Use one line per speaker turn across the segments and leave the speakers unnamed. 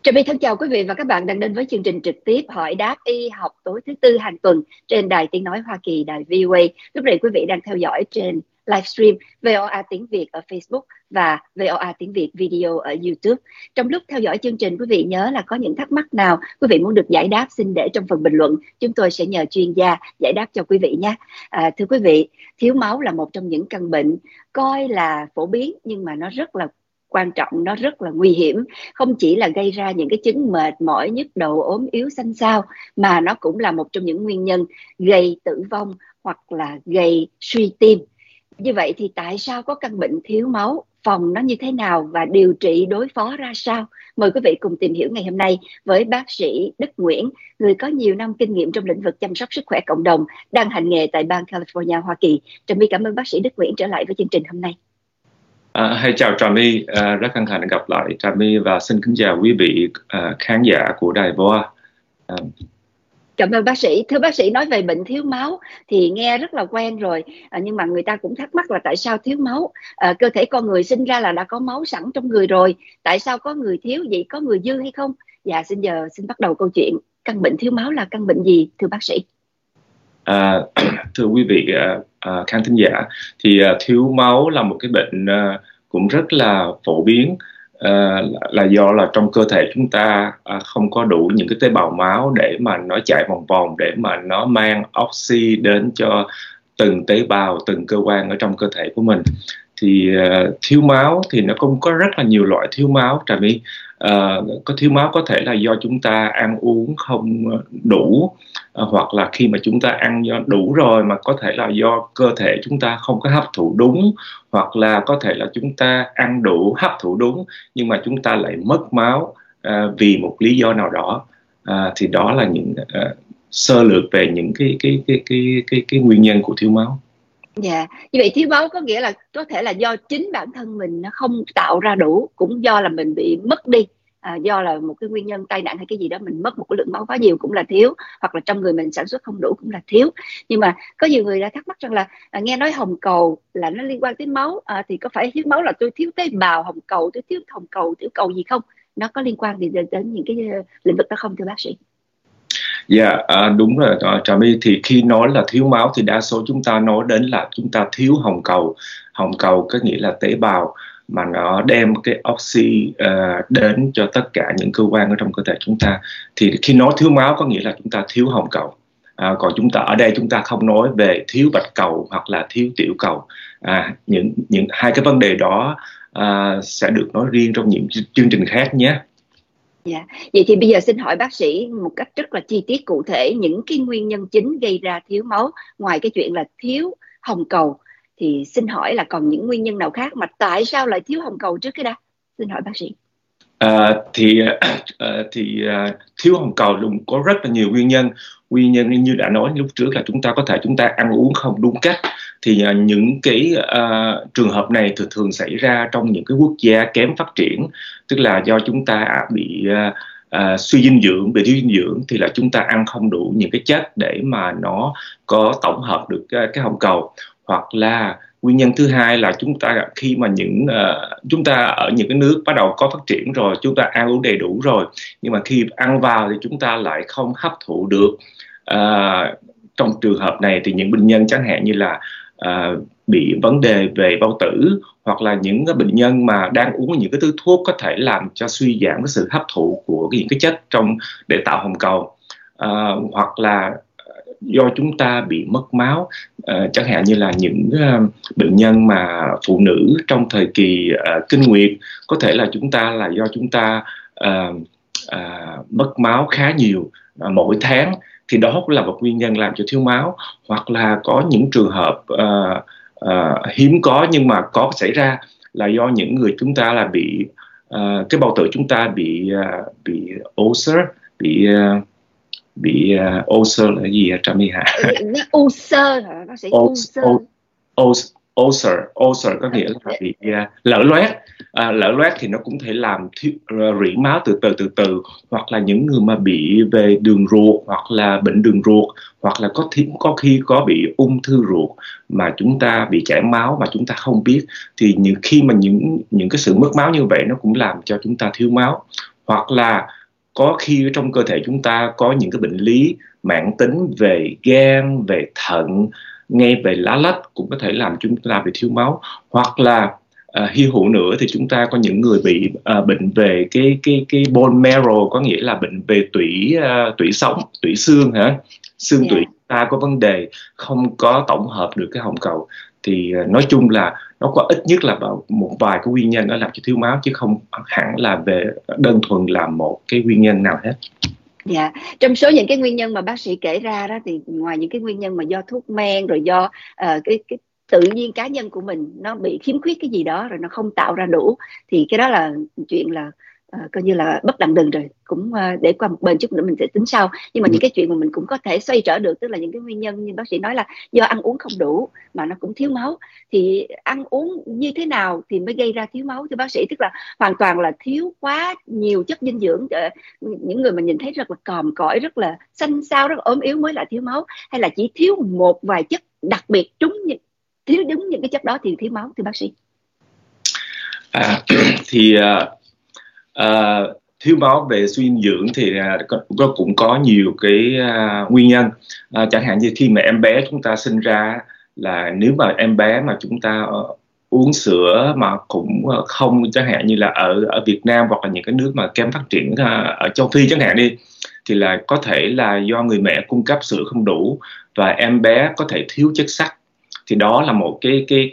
Trà My thân chào quý vị và các bạn đang đến với chương trình trực tiếp hỏi đáp y học tối thứ Tư hàng tuần trên Đài Tiếng Nói Hoa Kỳ, đài VOA. Lúc này quý vị đang theo dõi trên livestream VOA tiếng Việt ở Facebook và VOA tiếng Việt video ở YouTube. Trong lúc theo dõi chương trình, quý vị nhớ là có những thắc mắc nào quý vị muốn được giải đáp, xin để trong phần bình luận. Chúng tôi sẽ nhờ chuyên gia giải đáp cho quý vị nhé. Thưa quý vị, thiếu máu là một trong những căn bệnh coi là phổ biến nhưng mà nó rất là quan trọng, nó rất là nguy hiểm. Không chỉ là gây ra những cái chứng mệt mỏi, nhức đầu, ốm yếu, xanh xao, mà nó cũng là một trong những nguyên nhân gây tử vong hoặc là gây suy tim. Như vậy thì tại sao có căn bệnh thiếu máu, phòng nó như thế nào và điều trị đối phó ra sao? Mời quý vị cùng tìm hiểu ngày hôm nay với bác sĩ Đức Nguyễn, người có nhiều năm kinh nghiệm trong lĩnh vực chăm sóc sức khỏe cộng đồng, đang hành nghề tại bang California, Hoa Kỳ. Trà My cảm ơn bác sĩ Đức Nguyễn trở lại với chương trình hôm nay.
Hay chào Trà My, rất hân hạnh gặp lại Trà My và xin kính chào quý vị khán giả của đài VOA.
Cảm ơn bác sĩ. Thưa bác sĩ, nói về bệnh thiếu máu thì nghe rất là quen rồi, nhưng mà người ta cũng thắc mắc là tại sao thiếu máu. Cơ thể con người sinh ra là đã có máu sẵn trong người rồi, tại sao có người thiếu vậy, có người dư hay không? Dạ, xin bắt đầu câu chuyện. Căn bệnh thiếu máu là căn bệnh gì thưa bác sĩ?
Thưa quý vị khán thính giả, thì thiếu máu là một cái bệnh cũng rất là phổ biến, là do là trong cơ thể chúng ta không có đủ những cái tế bào máu để mà nó chạy vòng vòng, để mà nó mang oxy đến cho từng tế bào, từng cơ quan ở trong cơ thể của mình. Thì thiếu máu thì nó cũng có rất là nhiều loại thiếu máu, Trà My. Có thiếu máu có thể là do chúng ta ăn uống không đủ, hoặc là khi mà chúng ta ăn đủ rồi mà có thể là do cơ thể chúng ta không có hấp thụ đúng, hoặc là có thể là chúng ta ăn đủ, hấp thụ đúng nhưng mà chúng ta lại mất máu vì một lý do nào đó. Thì đó là những sơ lược về những cái nguyên nhân của thiếu máu.
Dạ, như vậy thiếu máu có nghĩa là có thể là do chính bản thân mình nó không tạo ra đủ, cũng do là mình bị mất đi, do là một cái nguyên nhân tai nạn hay cái gì đó mình mất một cái lượng máu quá nhiều cũng là thiếu, hoặc là trong người mình sản xuất không đủ cũng là thiếu. Nhưng mà có nhiều người đã thắc mắc rằng là nghe nói hồng cầu là nó liên quan tới máu, thì có phải thiếu máu là tôi thiếu tế bào hồng cầu, tôi thiếu hồng cầu, tiểu cầu gì không? Nó có liên quan gì đến những cái lĩnh vực đó không thưa bác sĩ?
Dạ, đúng rồi Trà My. Thì khi nói là thiếu máu thì đa số chúng ta nói đến là chúng ta thiếu hồng cầu. Hồng cầu có nghĩa là tế bào mà nó đem cái oxy đến cho tất cả những cơ quan ở trong cơ thể chúng ta. Thì khi nói thiếu máu có nghĩa là chúng ta thiếu hồng cầu. Còn chúng ta ở đây chúng ta không nói về thiếu bạch cầu hoặc là thiếu tiểu cầu. Những hai cái vấn đề đó sẽ được nói riêng trong những chương trình khác nhé.
Dạ, vậy thì bây giờ xin hỏi bác sĩ một cách rất là chi tiết cụ thể những cái nguyên nhân chính gây ra thiếu máu, ngoài cái chuyện là thiếu hồng cầu thì xin hỏi là còn những nguyên nhân nào khác, mà tại sao lại thiếu hồng cầu trước cái đó? Xin hỏi bác sĩ.
Thiếu hồng cầu có rất là nhiều nguyên nhân. Nguyên nhân như đã nói lúc trước là chúng ta ăn uống không đúng cách. Thì những cái trường hợp này thường xảy ra trong những cái quốc gia kém phát triển, tức là do chúng ta bị suy dinh dưỡng, bị thiếu dinh dưỡng, thì là chúng ta ăn không đủ những cái chất để mà nó có tổng hợp được cái hồng cầu. Hoặc là nguyên nhân thứ hai là chúng ta khi mà chúng ta ở những cái nước bắt đầu có phát triển rồi, chúng ta ăn uống đầy đủ rồi, nhưng mà khi ăn vào thì chúng ta lại không hấp thụ được. Trong trường hợp này thì những bệnh nhân chẳng hạn như là bị vấn đề về bao tử, hoặc là những bệnh nhân mà đang uống những cái thứ thuốc có thể làm cho suy giảm cái sự hấp thụ của những cái chất để tạo hồng cầu, hoặc là do chúng ta bị mất máu, chẳng hạn như là những bệnh nhân mà phụ nữ trong thời kỳ kinh nguyệt, có thể là do chúng ta mất máu khá nhiều mỗi tháng, thì đó cũng là một nguyên nhân làm cho thiếu máu. Hoặc là có những trường hợp hiếm có nhưng mà có xảy ra là do những người chúng ta là bị cái bao tử chúng ta bị ulcer, bị ulcer là gì Trà My hả?
Ulcer hả bác sĩ?
Ulcer có nghĩa là bị lở loét. Lở loét thì nó cũng thể làm rỉ máu từ từ, hoặc là những người mà bị về đường ruột, hoặc là bệnh đường ruột, hoặc là có khi có bị ung thư ruột mà chúng ta bị chảy máu mà chúng ta không biết. Thì khi mà những cái sự mất máu như vậy nó cũng làm cho chúng ta thiếu máu. hoặc là có khi trong cơ thể chúng ta có những cái bệnh lý mãn tính về gan, về thận, ngay về lá lách cũng có thể làm chúng ta bị thiếu máu. Hoặc là hy hữu nữa thì chúng ta có những người bị bệnh về cái bone marrow, có nghĩa là bệnh về tủy sống, tủy xương hả, xương tủy ta có vấn đề, không có tổng hợp được cái hồng cầu. Thì nói chung là nó có ít nhất là một vài cái nguyên nhân nó làm cho thiếu máu, chứ không hẳn là về đơn thuần là một cái nguyên nhân nào hết.
Dạ, trong số những cái nguyên nhân mà bác sĩ kể ra đó, thì ngoài những cái nguyên nhân mà do thuốc men, rồi do cái tự nhiên cá nhân của mình nó bị khiếm khuyết cái gì đó rồi nó không tạo ra đủ, thì cái đó là chuyện là coi như là bất đặng đừng rồi, cũng để qua một bên chút nữa mình sẽ tính sau. Nhưng mà những cái chuyện mà mình cũng có thể xoay trở được, tức là những cái nguyên nhân như bác sĩ nói là do ăn uống không đủ mà nó cũng thiếu máu. Thì ăn uống như thế nào thì mới gây ra thiếu máu thưa bác sĩ? Tức là hoàn toàn là thiếu quá nhiều chất dinh dưỡng, những người mà nhìn thấy rất là còm cõi, rất là xanh xao, rất là ốm yếu mới là thiếu máu, hay là chỉ thiếu một vài chất đặc biệt thiếu đúng những cái chất đó thì thiếu máu thưa bác sĩ?
Thì thiếu máu về suy dinh dưỡng thì cũng có nhiều cái nguyên nhân. Chẳng hạn như khi mà em bé chúng ta sinh ra, là nếu mà em bé mà chúng ta uống sữa mà cũng không, chẳng hạn như là ở Việt Nam hoặc là những cái nước mà kém phát triển ở châu Phi chẳng hạn đi, thì là có thể là do người mẹ cung cấp sữa không đủ và em bé có thể thiếu chất sắt. Thì đó là một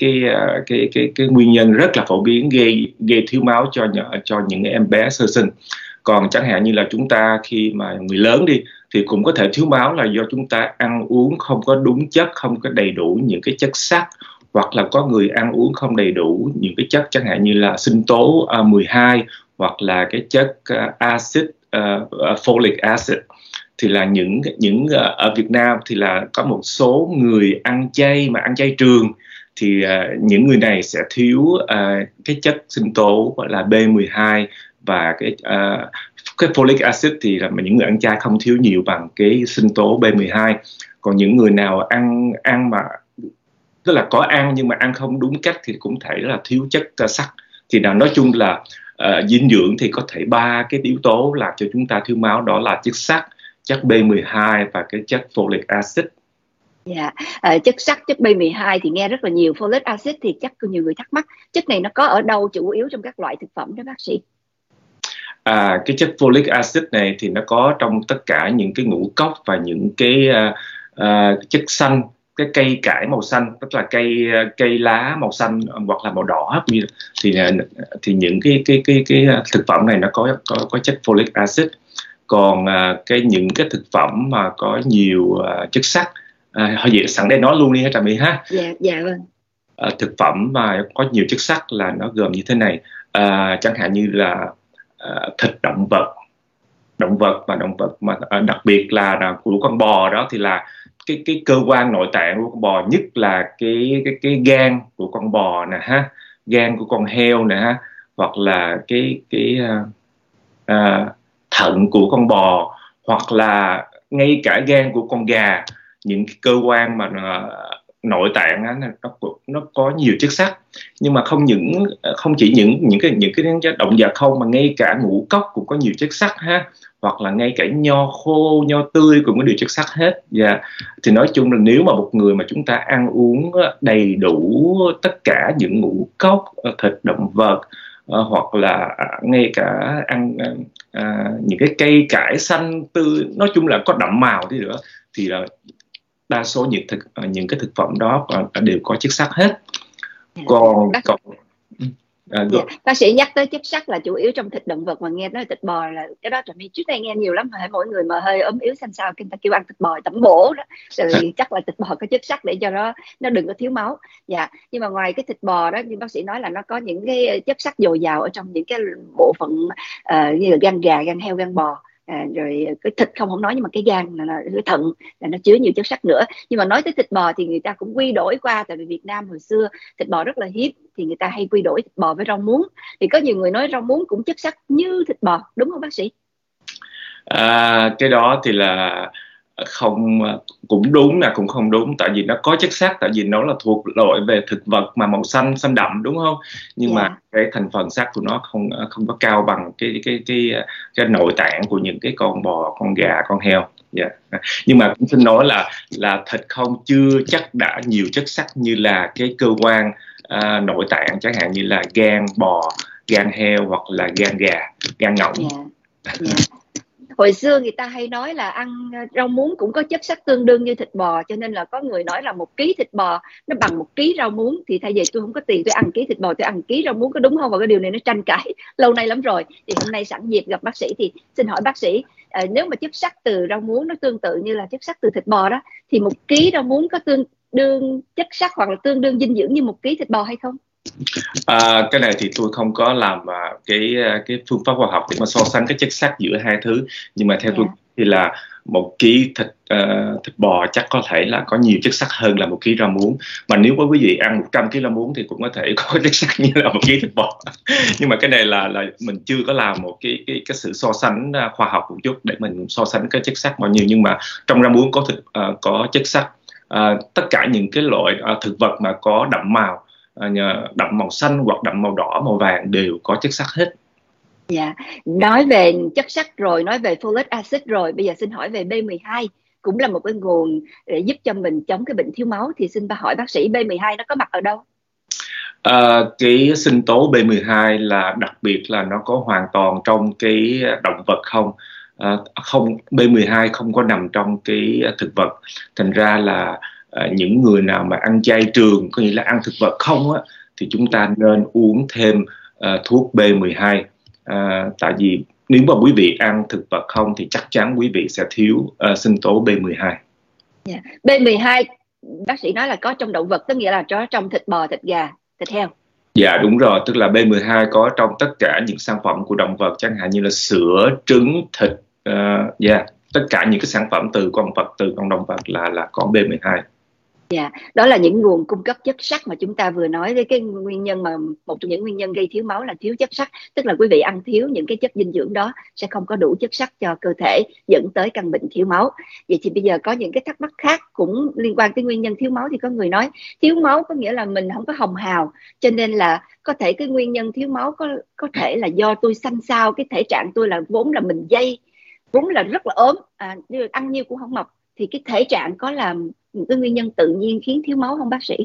cái nguyên nhân rất là phổ biến gây thiếu máu cho những em bé sơ sinh. Còn chẳng hạn như là chúng ta khi mà người lớn đi thì cũng có thể thiếu máu là do chúng ta ăn uống không có đúng chất, không có đầy đủ những cái chất sắt, hoặc là có người ăn uống không đầy đủ những cái chất chẳng hạn như là sinh tố 12 hoặc là cái chất acid folic acid. Thì là những ở Việt Nam thì là có một số người ăn chay mà ăn chay trường, thì những người này sẽ thiếu cái chất sinh tố gọi là B12 và cái folic acid, thì là những người ăn chay không thiếu nhiều bằng cái sinh tố B12. Còn những người nào ăn mà tức là có ăn nhưng mà ăn không đúng cách thì cũng thể là thiếu chất sắt. Thì nói chung là dinh dưỡng thì có thể 3 cái yếu tố làm cho chúng ta thiếu máu, đó là chất sắt, chất B12 và cái chất folic acid.
Dạ, chất sắt, chất B12 thì nghe rất là nhiều, folic acid thì chắc có nhiều người thắc mắc chất này nó có ở đâu, chủ yếu trong các loại thực phẩm đó bác sĩ?
Cái chất folic acid này thì nó có trong tất cả những cái ngũ cốc và những cái chất xanh, cái cây cải màu xanh, tức là cây lá màu xanh hoặc là màu đỏ, thì những cái thực phẩm này nó có chất folic acid. Còn những cái thực phẩm mà có nhiều chất sắt, vậy sẵn đây nói luôn đi hả Trà My ha.
Dạ vâng.
Thực phẩm mà có nhiều chất sắt là nó gồm như thế này, chẳng hạn như là thịt động vật mà đặc biệt là của con bò đó, thì là cái cơ quan nội tạng của con bò, nhất là cái gan của con bò nè ha, gan của con heo nè ha, hoặc là cái thận của con bò, hoặc là ngay cả gan của con gà. Những cái cơ quan mà nội tạng á, nó có nhiều chất sắt. Nhưng mà không chỉ những cái động vật không, mà ngay cả ngũ cốc cũng có nhiều chất sắt ha, hoặc là ngay cả nho khô, nho tươi cũng có nhiều chất sắt hết. Thì nói chung là nếu mà một người mà chúng ta ăn uống đầy đủ tất cả những ngũ cốc, thịt động vật, hoặc là ngay cả ăn những cái cây cải xanh tươi, nói chung là có đậm màu đi nữa, thì là đa số những cái thực phẩm đó đều có chất sắt hết.
Bác sĩ nhắc tới chất sắt là chủ yếu trong thịt động vật, mà nghe nói thịt bò là cái đó trước đây nghe nhiều lắm, mỗi người mà hơi ốm yếu xanh xao người ta kêu ăn thịt bò tẩm bổ đó, rồi chắc là thịt bò có chất sắt để cho nó đừng có thiếu máu. Nhưng mà ngoài cái thịt bò đó, như bác sĩ nói là nó có những cái chất sắt dồi dào ở trong những cái bộ phận như là gan gà, gan heo, gan bò. Rồi cái thịt không nói, nhưng mà cái gan là cái thận là nó chứa nhiều chất sắt nữa. Nhưng mà nói tới thịt bò thì người ta cũng quy đổi qua, tại vì Việt Nam hồi xưa thịt bò rất là hiếm, thì người ta hay quy đổi thịt bò với rau muống. Thì có nhiều người nói rau muống cũng chất sắt như thịt bò, đúng không bác sĩ?
Cái đó thì là không, cũng đúng là cũng không đúng, tại vì nó có chất sắt, tại vì nó là thuộc loại về thực vật mà màu xanh xanh đậm, đúng không? Nhưng mà cái thành phần sắt của nó không có cao bằng cái nội tạng của những cái con bò, con gà, con heo. Nhưng mà cũng xin nói là thịt không chưa chắc đã nhiều chất sắt như là cái cơ quan nội tạng, chẳng hạn như là gan bò, gan heo hoặc là gan gà, gan ngỗng.
Hồi xưa người ta hay nói là ăn rau muống cũng có chất sắt tương đương như thịt bò, cho nên là có người nói là 1 ký thịt bò nó bằng 1 ký rau muống. Thì thay vì tôi không có tiền tôi ăn ký thịt bò, tôi ăn ký rau muống, có đúng không? Và cái điều này nó tranh cãi lâu nay lắm rồi. Thì hôm nay sẵn dịp gặp bác sĩ thì xin hỏi bác sĩ, nếu mà chất sắt từ rau muống nó tương tự như là chất sắt từ thịt bò đó, thì 1 ký rau muống có tương đương chất sắt hoặc là tương đương dinh dưỡng như 1 ký thịt bò hay không?
Cái này thì tôi không có làm cái phương pháp khoa học để mà so sánh cái chất sắt giữa hai thứ, nhưng mà theo tôi thì là 1 ký thịt bò chắc có thể là có nhiều chất sắt hơn là 1 ký rau muống. Mà nếu với quý vị ăn 100 kg rau muống thì cũng có thể có chất sắt như là 1 ký thịt bò. Nhưng mà cái này là mình chưa có làm một cái sự so sánh khoa học một chút để mình so sánh cái chất sắt bao nhiêu. Nhưng mà trong rau muống có chất sắt. Tất cả những cái loại thực vật mà có đậm màu, đậm màu xanh hoặc đậm màu đỏ, màu vàng đều có chất sắt hết.
Nói về chất sắt rồi, nói về folic acid rồi, bây giờ xin hỏi về B12, cũng là một cái nguồn để giúp cho mình chống cái bệnh thiếu máu. Thì xin hỏi bác sĩ, B12 nó có mặt ở đâu?
Cái sinh tố B12 là đặc biệt là nó có hoàn toàn trong cái động vật không? Không, B12 không có nằm trong cái thực vật. Thành ra là những người nào mà ăn chay trường, có nghĩa là ăn thực vật không á, thì chúng ta nên uống thêm thuốc B12. Tại vì nếu mà quý vị ăn thực vật không thì chắc chắn quý vị sẽ thiếu sinh tố B12.
B12 bác sĩ nói là có trong động vật, tức nghĩa là có trong thịt bò, thịt gà, thịt heo.
Dạ đúng rồi, tức là B12 có trong tất cả những sản phẩm của động vật, chẳng hạn như là sữa, trứng, thịt, tất cả những cái sản phẩm từ con vật, từ con động vật là có B12.
Đó là những nguồn cung cấp chất sắt mà chúng ta vừa nói. Cái nguyên nhân mà một trong những nguyên nhân gây thiếu máu là thiếu chất sắt, tức là quý vị ăn thiếu những cái chất dinh dưỡng đó sẽ không có đủ chất sắt cho cơ thể, dẫn tới căn bệnh thiếu máu. Vậy thì bây giờ có những cái thắc mắc khác cũng liên quan tới nguyên nhân thiếu máu. Thì có người nói thiếu máu có nghĩa là mình không có hồng hào, cho nên là có thể cái nguyên nhân thiếu máu có thể là do tôi xanh xao, cái thể trạng tôi là vốn là mình dây, vốn là rất là ốm, ăn nhiêu cũng không mập. Thì cái thể trạng có làm một cái nguyên nhân tự nhiên khiến thiếu máu không bác sĩ?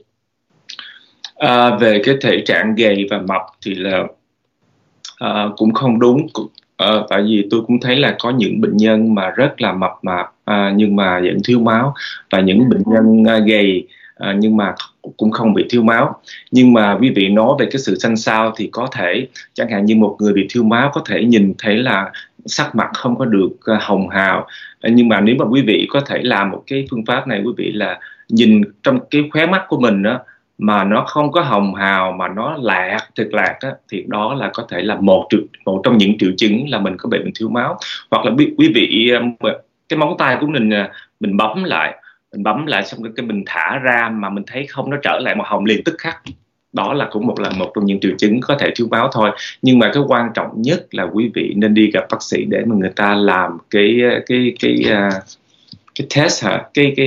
Về cái thể trạng gầy và mập thì là cũng không đúng. Tại vì tôi cũng thấy là có những bệnh nhân mà rất là mập mạp nhưng mà vẫn thiếu máu, và những bệnh nhân gầy nhưng mà cũng không bị thiếu máu. Nhưng mà quý vị nói về cái sự xanh xao thì có thể, chẳng hạn như một người bị thiếu máu có thể nhìn thấy là sắc mặt không có được hồng hào. Nhưng mà nếu mà quý vị có thể làm một cái phương pháp này, quý vị là nhìn trong cái khóe mắt của mình đó, mà nó không có hồng hào mà nó lạc, thực lạc á, thì đó là có thể là một trong những triệu chứng là mình có bệnh thiếu máu. Hoặc là quý vị cái móng tay của mình bấm lại xong cái mình thả ra mà mình thấy không, nó trở lại màu hồng liền tức khắc, đó là cũng một trong những triệu chứng có thể thiếu máu thôi. Nhưng mà cái quan trọng nhất là quý vị nên đi gặp bác sĩ để mà người ta làm cái test hả,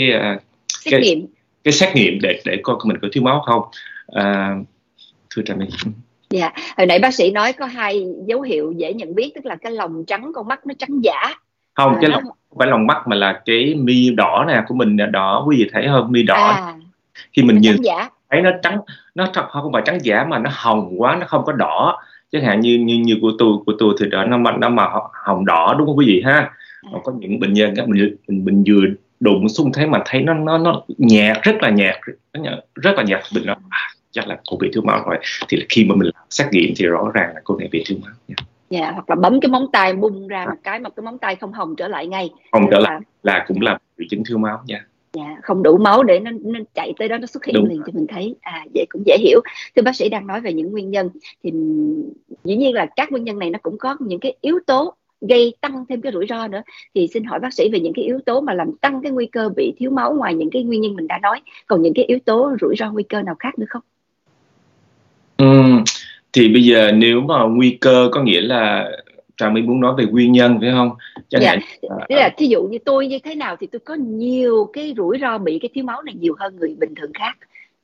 cái xét nghiệm để coi mình có thiếu máu không. Thưa Trà My.
Hồi nãy bác sĩ nói có 2 dấu hiệu dễ nhận biết, tức là cái lòng trắng, con mắt nó trắng giả.
Không, cái lòng không phải lòng mắt mà là cái mi đỏ nè của mình đỏ, quý vị thấy không? Mi đỏ khi mình nhìn thấy nó trắng, nó không phải trắng giả mà nó hồng quá, nó không có đỏ. Chẳng hạn như của tôi thì nó mà hồng đỏ, đúng không quý vị ha? Còn có những bệnh nhân mình vừa đụng xuống thấy mà thấy nó nhạt, rất là nhạt, mình nói chắc là cô bị thiếu máu rồi. Thì là khi mà mình làm xét nghiệm thì rõ ràng là cô này bị thiếu máu nha.
Hoặc là bấm cái móng tay bung ra một cái mà cái móng tay không hồng trở lại ngay,
hồng trở lại là cũng là triệu chứng thiếu máu nha.
Không đủ máu để nó chạy tới đó, nó xuất hiện liền cho mình thấy. Vậy cũng dễ hiểu. Thưa bác sĩ, đang nói về những nguyên nhân thì dĩ nhiên là các nguyên nhân này nó cũng có những cái yếu tố gây tăng thêm cái rủi ro nữa. Thì xin hỏi bác sĩ về những cái yếu tố mà làm tăng cái nguy cơ bị thiếu máu, ngoài những cái nguyên nhân mình đã nói, còn những cái yếu tố rủi ro nguy cơ nào khác nữa không?
Thì bây giờ nếu mà nguy cơ có nghĩa là Trà My muốn nói về nguyên nhân phải không? Chẳng
Dạ,
hạn
tức là thí dụ như tôi như thế nào thì tôi có nhiều cái rủi ro bị cái thiếu máu này nhiều hơn người bình thường khác.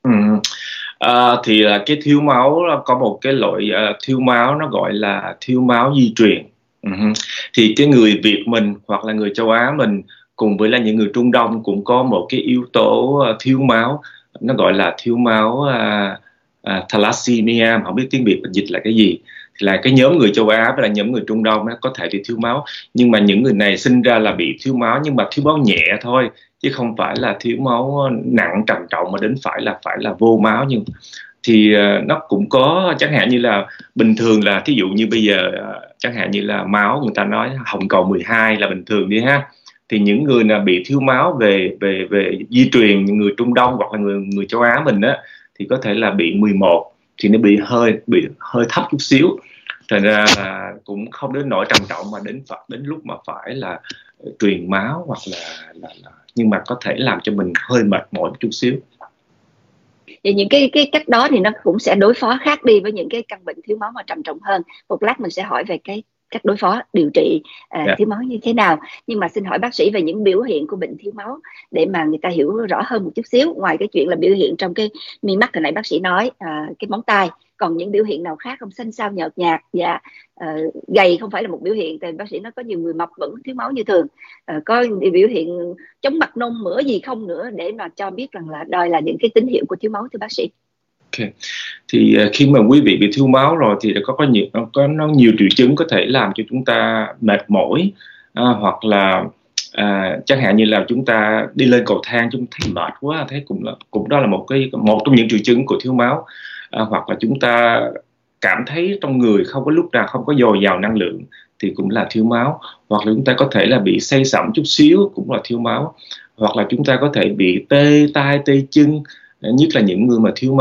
Thì cái thiếu máu có một cái loại thiếu máu nó gọi là thiếu máu di truyền. Thì cái người Việt mình hoặc là người châu Á mình cùng với là những người Trung Đông cũng có một cái yếu tố thiếu máu, nó gọi là thiếu máu thalassemia, không biết tiếng Việt dịch là cái gì. Thì là cái nhóm người châu Á với là nhóm người Trung Đông nó có thể bị thiếu máu, nhưng mà những người này sinh ra là bị thiếu máu, nhưng mà thiếu máu nhẹ thôi, chứ không phải là thiếu máu nặng trầm trọng mà đến phải là vô máu. Nhưng thì nó cũng có, chẳng hạn như là bình thường là thí dụ như bây giờ chẳng hạn như là máu người ta nói hồng cầu 12 là bình thường đi ha, thì những người nào bị thiếu máu về di truyền, những người Trung Đông hoặc là người châu Á mình á, thì có thể là bị 11, thì nó bị hơi thấp chút xíu, thành ra là cũng không đến nỗi trầm trọng mà đến lúc mà phải là truyền máu hoặc là nhưng mà có thể làm cho mình hơi mệt mỏi một chút xíu.
Thì những cái cách đó thì nó cũng sẽ đối phó khác đi với những cái căn bệnh thiếu máu mà trầm trọng hơn. Một lát mình sẽ hỏi về cái cách đối phó điều trị thiếu máu như thế nào. Nhưng mà xin hỏi bác sĩ về những biểu hiện của bệnh thiếu máu để mà người ta hiểu rõ hơn một chút xíu. Ngoài cái chuyện là biểu hiện trong cái mi mắt hồi nãy bác sĩ nói, cái móng tay, còn những biểu hiện nào khác không? Xanh xao nhợt nhạt và gầy không phải là một biểu hiện, tại bác sĩ nói có nhiều người mập vẫn thiếu máu như thường. Có biểu hiện chóng mặt nôn mửa gì không nữa để mà cho biết rằng là đây là những cái tín hiệu của thiếu máu thưa bác sĩ?
Okay. Thì khi mà quý vị bị thiếu máu rồi thì có nhiều triệu chứng có thể làm cho chúng ta mệt mỏi, hoặc là chẳng hạn như là chúng ta đi lên cầu thang chúng thấy mệt quá, thấy cũng đó là một trong những triệu chứng của thiếu máu, hoặc là chúng ta cảm thấy trong người không có lúc nào không có dồi dào năng lượng thì cũng là thiếu máu, hoặc là chúng ta có thể là bị say sẩm chút xíu cũng là thiếu máu, hoặc là chúng ta có thể bị tê tay tê chân, nhất là những người mà thiếu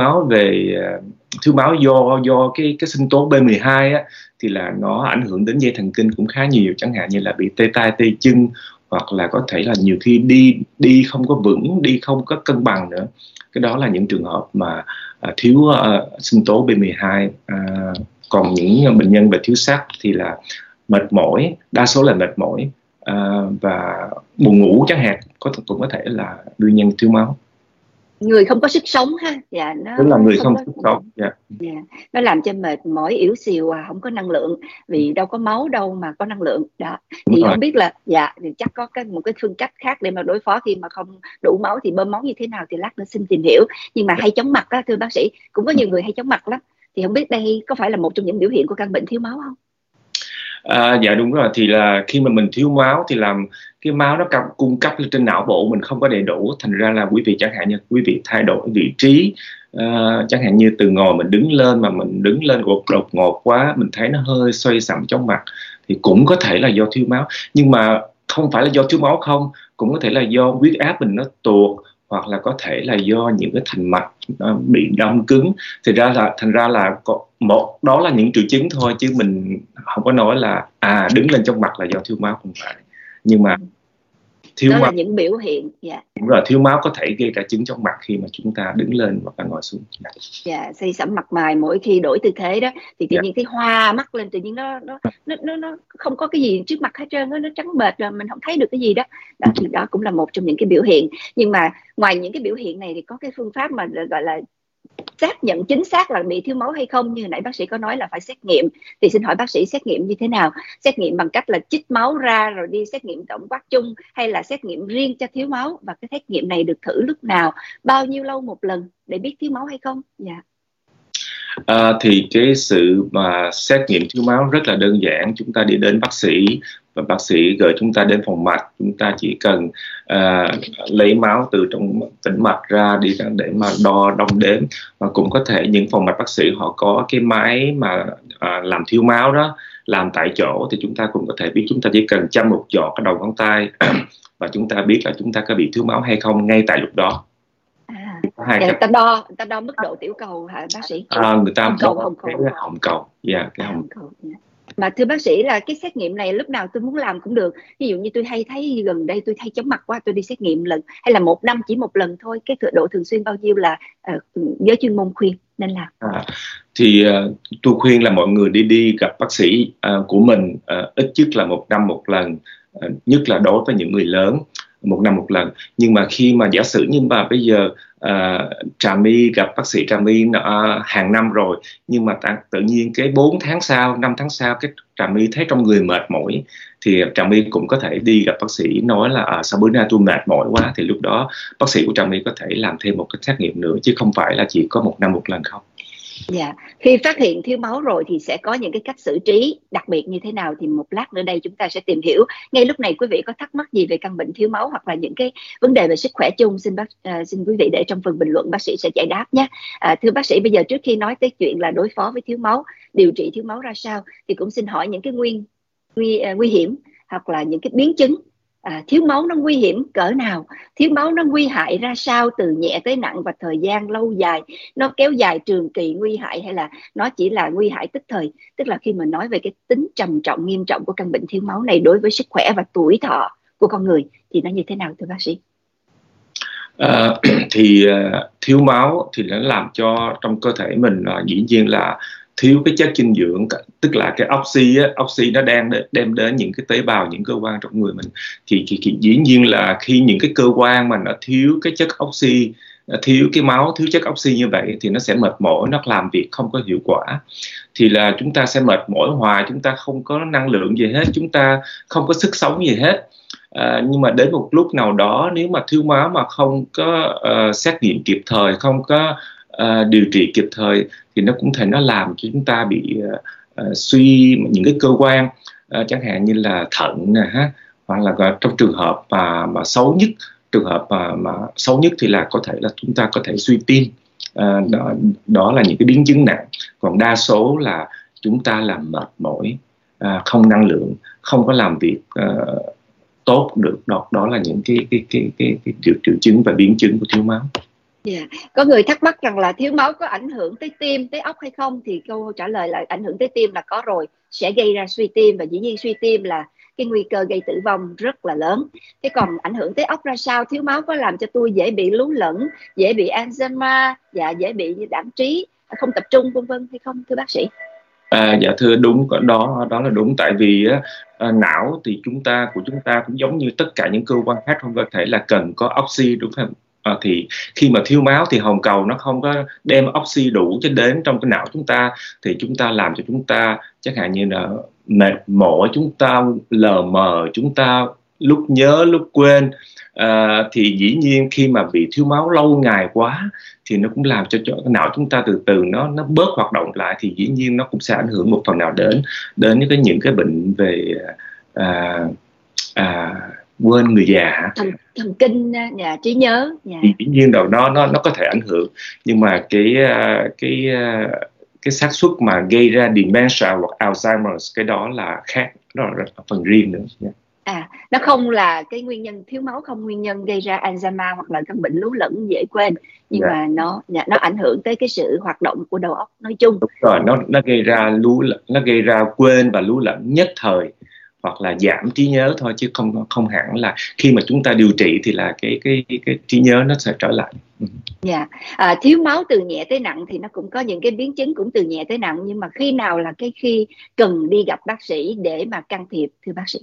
máu do cái sinh tố B12 á, thì là nó ảnh hưởng đến dây thần kinh cũng khá nhiều, chẳng hạn như là bị tê tay tê chân, hoặc là có thể là nhiều khi đi không có vững, đi không có cân bằng nữa. Cái đó là những trường hợp mà thiếu sinh tố B12. Còn những bệnh nhân về thiếu sắt thì là mệt mỏi, đa số là mệt mỏi và buồn ngủ chẳng hạn, cũng có thể là nguyên nhân thiếu máu.
Người không có sức sống ha. Dạ,
nó là người không có sức sống.
Dạ. Nó làm cho mệt mỏi, yếu xìu, không có năng lượng, vì đâu có máu đâu mà có năng lượng đó. Thì không biết là thì chắc có một cái phương cách khác để mà đối phó khi mà không đủ máu, thì bơm máu như thế nào thì lát nữa xin tìm hiểu. Nhưng mà hay chóng mặt á thưa bác sĩ, cũng có nhiều người hay chóng mặt lắm, thì không biết đây có phải là một trong những biểu hiện của căn bệnh thiếu máu không?
Dạ đúng rồi, thì là khi mà mình thiếu máu thì làm cái máu nó cung cấp trên não bộ mình không có đầy đủ, thành ra là quý vị chẳng hạn như quý vị thay đổi vị trí, chẳng hạn như từ ngồi mình đứng lên, mà mình đứng lên đột ngột quá, mình thấy nó hơi xoay xẩm chóng mặt, thì cũng có thể là do thiếu máu. Nhưng mà không phải là do thiếu máu không, cũng có thể là do huyết áp mình nó tuột, hoặc là có thể là do những cái thành mạch nó bị đông cứng. Thành ra là đó là những triệu chứng thôi, chứ mình không có nói là đứng lên trong mặt là do thiếu máu, không phải. Nhưng mà thiếu máu
là những biểu hiện.
Đúng rồi, thiếu máu có thể gây ra chứng chóng mặt khi mà chúng ta đứng lên hoặc là ngồi xuống.
Xây sẩm mặt mày mỗi khi đổi tư thế đó, thì tự nhiên cái hoa mắt lên, tự nhiên nó không có cái gì trước mặt hết trơn, nó trắng bệch rồi mình không thấy được cái gì đó. Thì đó cũng là một trong những cái biểu hiện. Nhưng mà ngoài những cái biểu hiện này thì có cái phương pháp mà gọi là xác nhận chính xác là bị thiếu máu hay không, như nãy bác sĩ có nói là phải xét nghiệm. Thì xin hỏi bác sĩ xét nghiệm như thế nào? Xét nghiệm bằng cách là chích máu ra rồi đi xét nghiệm tổng quát chung, hay là xét nghiệm riêng cho thiếu máu? Và cái xét nghiệm này được thử lúc nào, bao nhiêu lâu một lần để biết thiếu máu hay không?
Thì cái sự mà xét nghiệm thiếu máu rất là đơn giản. Chúng ta đi đến bác sĩ và bác sĩ gửi chúng ta đến phòng mạch. Chúng ta chỉ cần lấy máu từ trong tĩnh mạch ra đi để mà đo đong đếm. Và cũng có thể những phòng mạch bác sĩ họ có cái máy mà làm thiếu máu đó, làm tại chỗ, thì chúng ta cũng có thể biết. Chúng ta chỉ cần châm một giọt cái đầu ngón tay và chúng ta biết là chúng ta có bị thiếu máu hay không ngay tại lúc đó.
Người ta đo mức độ tiểu cầu hả bác sĩ?
Người ta đo cái hồng cầu. Cái hồng cầu.
Mà thưa bác sĩ, là cái xét nghiệm này lúc nào tôi muốn làm cũng được. Ví dụ như tôi thấy gần đây tôi thấy chóng mặt quá, tôi đi xét nghiệm lần, hay là một năm chỉ một lần thôi? Cái độ thường xuyên bao nhiêu là giới chuyên môn khuyên nên làm?
Thì tôi khuyên là mọi người đi gặp bác sĩ của mình ít nhất là 1 năm 1 lần, nhất là đối với những người lớn 1 năm 1 lần. Nhưng mà khi mà giả sử như mà bây giờ Trà My gặp bác sĩ Trà My hàng năm rồi, nhưng mà tự nhiên cái 4 tháng sau, 5 tháng sau cái Trà My thấy trong người mệt mỏi, thì Trà My cũng có thể đi gặp bác sĩ, nói là sao bữa nay tôi mệt mỏi quá, thì lúc đó bác sĩ của Trà My có thể làm thêm một cái xét nghiệm nữa, chứ không phải là chỉ có 1 năm 1 lần không.
Dạ, khi phát hiện thiếu máu rồi thì sẽ có những cái cách xử trí đặc biệt như thế nào thì một lát nữa đây chúng ta sẽ tìm hiểu. Ngay lúc này quý vị có thắc mắc gì về căn bệnh thiếu máu hoặc là những cái vấn đề về sức khỏe chung, xin quý vị để trong phần bình luận, bác sĩ sẽ giải đáp nhé. Thưa bác sĩ, bây giờ trước khi nói tới chuyện là đối phó với thiếu máu, điều trị thiếu máu ra sao, thì cũng xin hỏi những cái nguy hiểm hoặc là những cái biến chứng. Thiếu máu nó nguy hiểm cỡ nào, thiếu máu nó nguy hại ra sao, từ nhẹ tới nặng và thời gian lâu dài, nó kéo dài trường kỳ nguy hại hay là nó chỉ là nguy hại tức thời, tức là khi mình nói về cái tính trầm trọng nghiêm trọng của căn bệnh thiếu máu này đối với sức khỏe và tuổi thọ của con người thì nó như thế nào thưa bác sĩ?
Thiếu máu thì nó làm cho trong cơ thể mình dĩ nhiên là thiếu cái chất dinh dưỡng, tức là cái oxy nó đang đem đến những cái tế bào, những cơ quan trong người mình, thì dĩ nhiên là khi những cái cơ quan mà nó thiếu cái chất oxy, thiếu cái máu, thiếu chất oxy như vậy thì nó sẽ mệt mỏi, nó làm việc không có hiệu quả, thì là chúng ta sẽ mệt mỏi hoài, chúng ta không có năng lượng gì hết, chúng ta không có sức sống gì hết. Nhưng mà đến một lúc nào đó, nếu mà thiếu máu mà không có xét nghiệm kịp thời, không có điều trị kịp thời, thì nó cũng thể nó làm cho chúng ta bị suy những cái cơ quan, chẳng hạn như là thận nè, hoặc là trong trường hợp mà xấu nhất, trường hợp mà xấu nhất thì là có thể là chúng ta có thể suy tim. Đó là những cái biến chứng nặng. Còn đa số là chúng ta làm mệt mỏi, không năng lượng, không có làm việc tốt được. Đó là những cái triệu chứng và biến chứng của thiếu máu.
Yeah. Có người thắc mắc rằng là thiếu máu có ảnh hưởng tới tim, tới óc hay không, thì câu trả lời là ảnh hưởng tới tim là có rồi, sẽ gây ra suy tim, và dĩ nhiên suy tim là cái nguy cơ gây tử vong rất là lớn. Thế còn ảnh hưởng tới óc ra sao? Thiếu máu có làm cho tôi dễ bị lú lẫn, dễ bị Alzheimer, dễ bị đảm trí, không tập trung vân vân hay không thưa bác sĩ?
Dạ thưa, đúng, đó là đúng. Tại vì não thì chúng ta cũng giống như tất cả những cơ quan khác trong cơ thể là cần có oxy, đúng không? Thì khi mà thiếu máu thì hồng cầu nó không có đem oxy đủ cho đến trong cái não chúng ta, thì chúng ta làm cho chúng ta chẳng hạn như là mệt mỏi, chúng ta lờ mờ, chúng ta lúc nhớ lúc quên. Thì dĩ nhiên khi mà bị thiếu máu lâu ngày quá thì nó cũng làm cho cái não chúng ta từ từ nó bớt hoạt động lại, thì dĩ nhiên nó cũng sẽ ảnh hưởng một phần nào đến những cái bệnh về quên người già,
thần kinh, trí nhớ.
Dĩ nhiên đâu nó có thể ảnh hưởng, nhưng mà cái xác suất mà gây ra dementia hoặc Alzheimer, cái đó là khác, đó là phần riêng nữa.
Nó không là cái nguyên nhân thiếu máu, không nguyên nhân gây ra Alzheimer hoặc là căn bệnh lú lẫn dễ quên, nhưng mà nó ảnh hưởng tới cái sự hoạt động của đầu óc nói chung.
Đúng rồi, nó gây ra nó gây ra quên và lú lẫn nhất thời, hoặc là giảm trí nhớ thôi, chứ không hẳn là khi mà chúng ta điều trị thì là cái trí nhớ nó sẽ trở lại.
Thiếu máu từ nhẹ tới nặng thì nó cũng có những cái biến chứng cũng từ nhẹ tới nặng, nhưng mà khi nào là khi cần đi gặp bác sĩ để mà can thiệp thưa bác sĩ?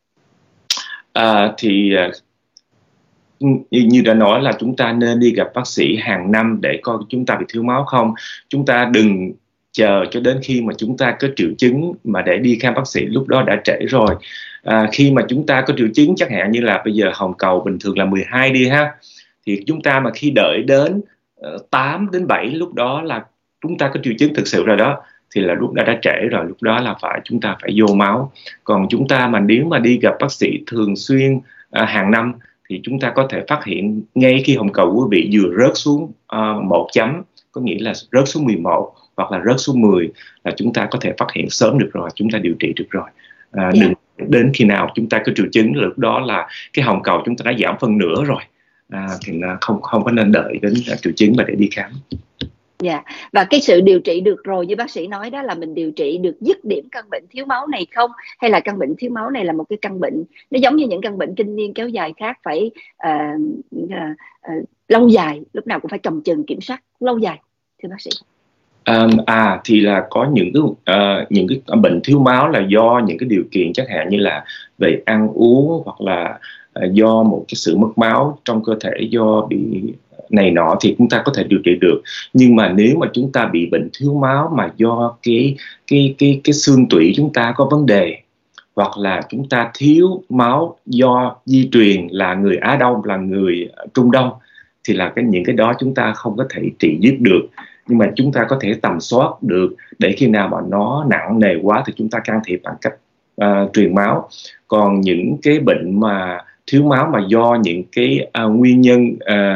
Như đã nói là chúng ta nên đi gặp bác sĩ hàng năm để coi chúng ta bị thiếu máu không. Chúng ta đừng chờ cho đến khi mà chúng ta có triệu chứng mà để đi khám bác sĩ, lúc đó đã trễ rồi. Khi mà chúng ta có triệu chứng, chẳng hạn như là bây giờ hồng cầu bình thường là 12 đi ha, thì chúng ta mà khi đợi đến 8 đến 7, lúc đó là chúng ta có triệu chứng thực sự rồi đó, thì là lúc đã trễ rồi, lúc đó là chúng ta phải vô máu. Còn chúng ta mà nếu mà đi gặp bác sĩ thường xuyên hàng năm thì chúng ta có thể phát hiện ngay khi hồng cầu quý vị vừa rớt xuống 1 chấm, có nghĩa là rớt xuống 11 hoặc là rớt xuống 10, là chúng ta có thể phát hiện sớm được rồi, chúng ta điều trị được rồi. Đừng đến khi nào chúng ta có triệu chứng, lúc đó là cái hồng cầu chúng ta đã giảm phân nửa rồi, thì không có nên đợi đến triệu chứng mà để đi khám.
Và cái sự điều trị được rồi như bác sĩ nói đó, là mình điều trị được dứt điểm căn bệnh thiếu máu này không, hay là căn bệnh thiếu máu này là một cái căn bệnh nó giống như những căn bệnh kinh niên kéo dài khác, phải lâu dài, lúc nào cũng phải cầm chừng kiểm soát lâu dài thưa bác sĩ?
Thì là có những cái bệnh thiếu máu là do những cái điều kiện chẳng hạn như là về ăn uống, hoặc là do một cái sự mất máu trong cơ thể do bị này nọ, thì chúng ta có thể điều trị được. Nhưng mà nếu mà chúng ta bị bệnh thiếu máu mà do cái xương tủy chúng ta có vấn đề, hoặc là chúng ta thiếu máu do di truyền là người Á Đông, là người Trung Đông, thì là những cái đó chúng ta không có thể trị dứt được. Nhưng mà chúng ta có thể tầm soát được, để khi nào mà nó nặng nề quá thì chúng ta can thiệp bằng cách truyền máu. Còn những cái bệnh mà thiếu máu mà do những cái nguyên nhân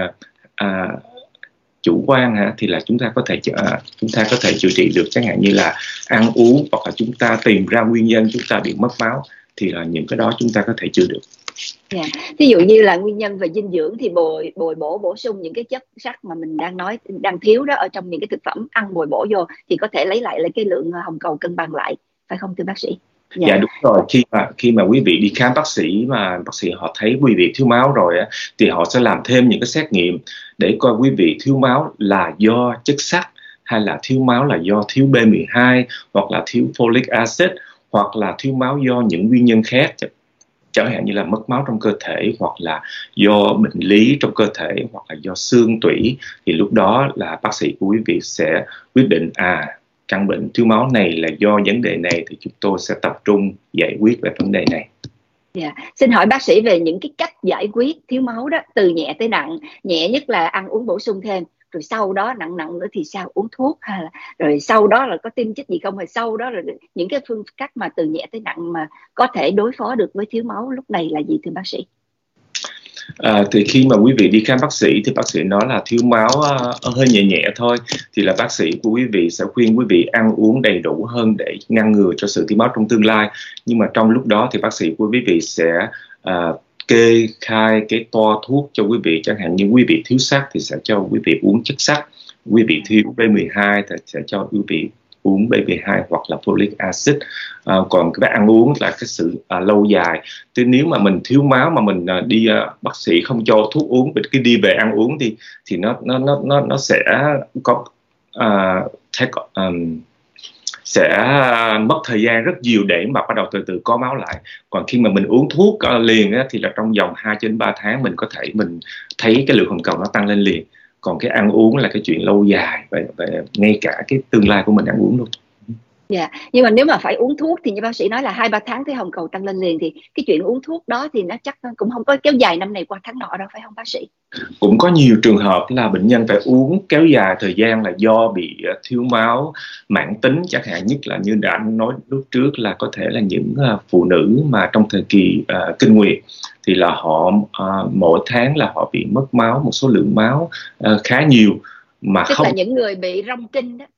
chủ quan thì là chúng ta có thể chữa trị được, chẳng hạn như là ăn uống, hoặc là chúng ta tìm ra nguyên nhân chúng ta bị mất máu, thì là những cái đó chúng ta có thể chữa được.
Ví dụ như là nguyên nhân về dinh dưỡng thì bồi bổ bổ sung những cái chất sắt mà mình đang thiếu đó ở trong những cái thực phẩm, ăn bồi bổ vô thì có thể lấy lại cái lượng hồng cầu cân bằng lại, phải không thưa bác sĩ?
Dạ đúng rồi. Khi mà quý vị đi khám bác sĩ mà bác sĩ họ thấy quý vị thiếu máu rồi thì họ sẽ làm thêm những cái xét nghiệm để coi quý vị thiếu máu là do chất sắt, hay là thiếu máu là do thiếu B12, hoặc là thiếu folic acid, hoặc là thiếu máu do những nguyên nhân khác, chẳng hạn như là mất máu trong cơ thể, hoặc là do bệnh lý trong cơ thể, hoặc là do xương tủy. Thì lúc đó là bác sĩ của quý vị sẽ quyết định căn bệnh thiếu máu này là do vấn đề này, thì chúng tôi sẽ tập trung giải quyết về vấn đề này.
Xin hỏi bác sĩ về những cái cách giải quyết thiếu máu đó, từ nhẹ tới nặng. Nhẹ nhất là ăn uống bổ sung thêm, rồi sau đó nặng nữa thì sao, uống thuốc, hay là rồi sau đó là có tiêm chích gì không, hay sau đó là những cái phương cách mà từ nhẹ tới nặng mà có thể đối phó được với thiếu máu lúc này là gì thưa bác sĩ?
Thì khi mà quý vị đi khám bác sĩ thì bác sĩ nói là thiếu máu hơi nhẹ nhẹ thôi, thì là bác sĩ của quý vị sẽ khuyên quý vị ăn uống đầy đủ hơn để ngăn ngừa cho sự thiếu máu trong tương lai. Nhưng mà trong lúc đó thì bác sĩ của quý vị sẽ kê khai cái toa thuốc cho quý vị, chẳng hạn như quý vị thiếu sắt thì sẽ cho quý vị uống chất sắt, quý vị thiếu B12 thì sẽ cho quý vị uống B12 hoặc là folic acid. Còn cái ăn uống là cái sự lâu dài. Thì nếu mà mình thiếu máu mà mình đi bác sĩ không cho thuốc uống, mình cứ đi về ăn uống thì nó sẽ có sẽ mất thời gian rất nhiều để mà bắt đầu từ từ có máu lại. Còn khi mà mình uống thuốc liền thì là trong vòng 2 đến 3 tháng mình có thể mình thấy cái lượng hồng cầu nó tăng lên liền. Còn cái ăn uống là cái chuyện lâu dài, và ngay cả cái tương lai của mình ăn uống luôn.
Nhưng mà nếu mà phải uống thuốc thì như bác sĩ nói là 2-3 tháng thấy hồng cầu tăng lên liền, thì cái chuyện uống thuốc đó thì nó chắc cũng không có kéo dài năm này qua tháng nọ đâu, phải không bác sĩ?
Cũng có nhiều trường hợp là bệnh nhân phải uống kéo dài thời gian là do bị thiếu máu mãn tính, chẳng hạn nhất là như đã nói lúc trước là có thể là những phụ nữ mà trong thời kỳ kinh nguyệt, thì là họ mỗi tháng là họ bị mất máu một số lượng máu khá nhiều, mà
tức là những người bị rong kinh đó.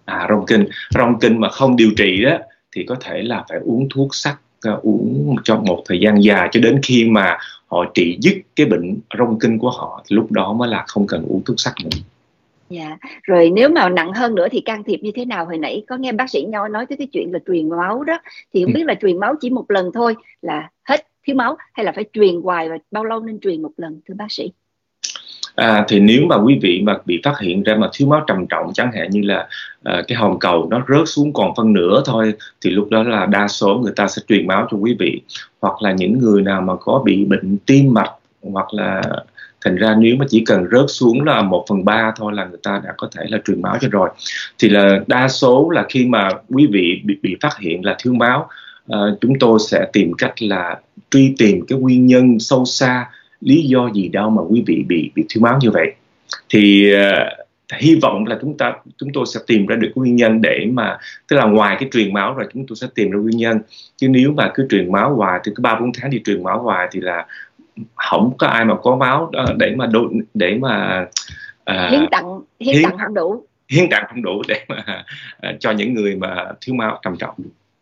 Rong kinh mà không điều trị đó thì có thể là phải uống thuốc sắt, uống trong một thời gian dài cho đến khi mà họ trị dứt cái bệnh rong kinh của họ, thì lúc đó mới là không cần uống thuốc sắt nữa.
Rồi nếu mà nặng hơn nữa thì can thiệp như thế nào? Hồi nãy có nghe bác sĩ nói tới cái chuyện là truyền máu đó, thì không biết là truyền máu chỉ một lần thôi là hết thiếu máu, hay là phải truyền hoài, và bao lâu nên truyền một lần thưa bác sĩ?
Thì nếu mà quý vị mà bị phát hiện ra mà thiếu máu trầm trọng, chẳng hạn như là cái hồng cầu nó rớt xuống còn phân nửa thôi, thì lúc đó là đa số người ta sẽ truyền máu cho quý vị. Hoặc là những người nào mà có bị bệnh tim mạch, hoặc là thành ra nếu mà chỉ cần rớt xuống là 1/3 thôi là người ta đã có thể là truyền máu cho rồi. Thì là đa số là khi mà quý vị bị phát hiện là thiếu máu, chúng tôi sẽ tìm cách là truy tìm cái nguyên nhân sâu xa, lý do gì đâu mà quý vị bị thiếu máu như vậy. Thì hy vọng là chúng tôi sẽ tìm ra được nguyên nhân, để mà tức là ngoài cái truyền máu rồi chúng tôi sẽ tìm ra nguyên nhân. Chứ nếu mà cứ truyền máu hoài thì cứ 3-4 tháng đi truyền máu hoài thì là không có ai mà có máu để mà
hiến tặng không đủ.
Hiến tặng không đủ để mà cho những người mà thiếu máu trầm trọng.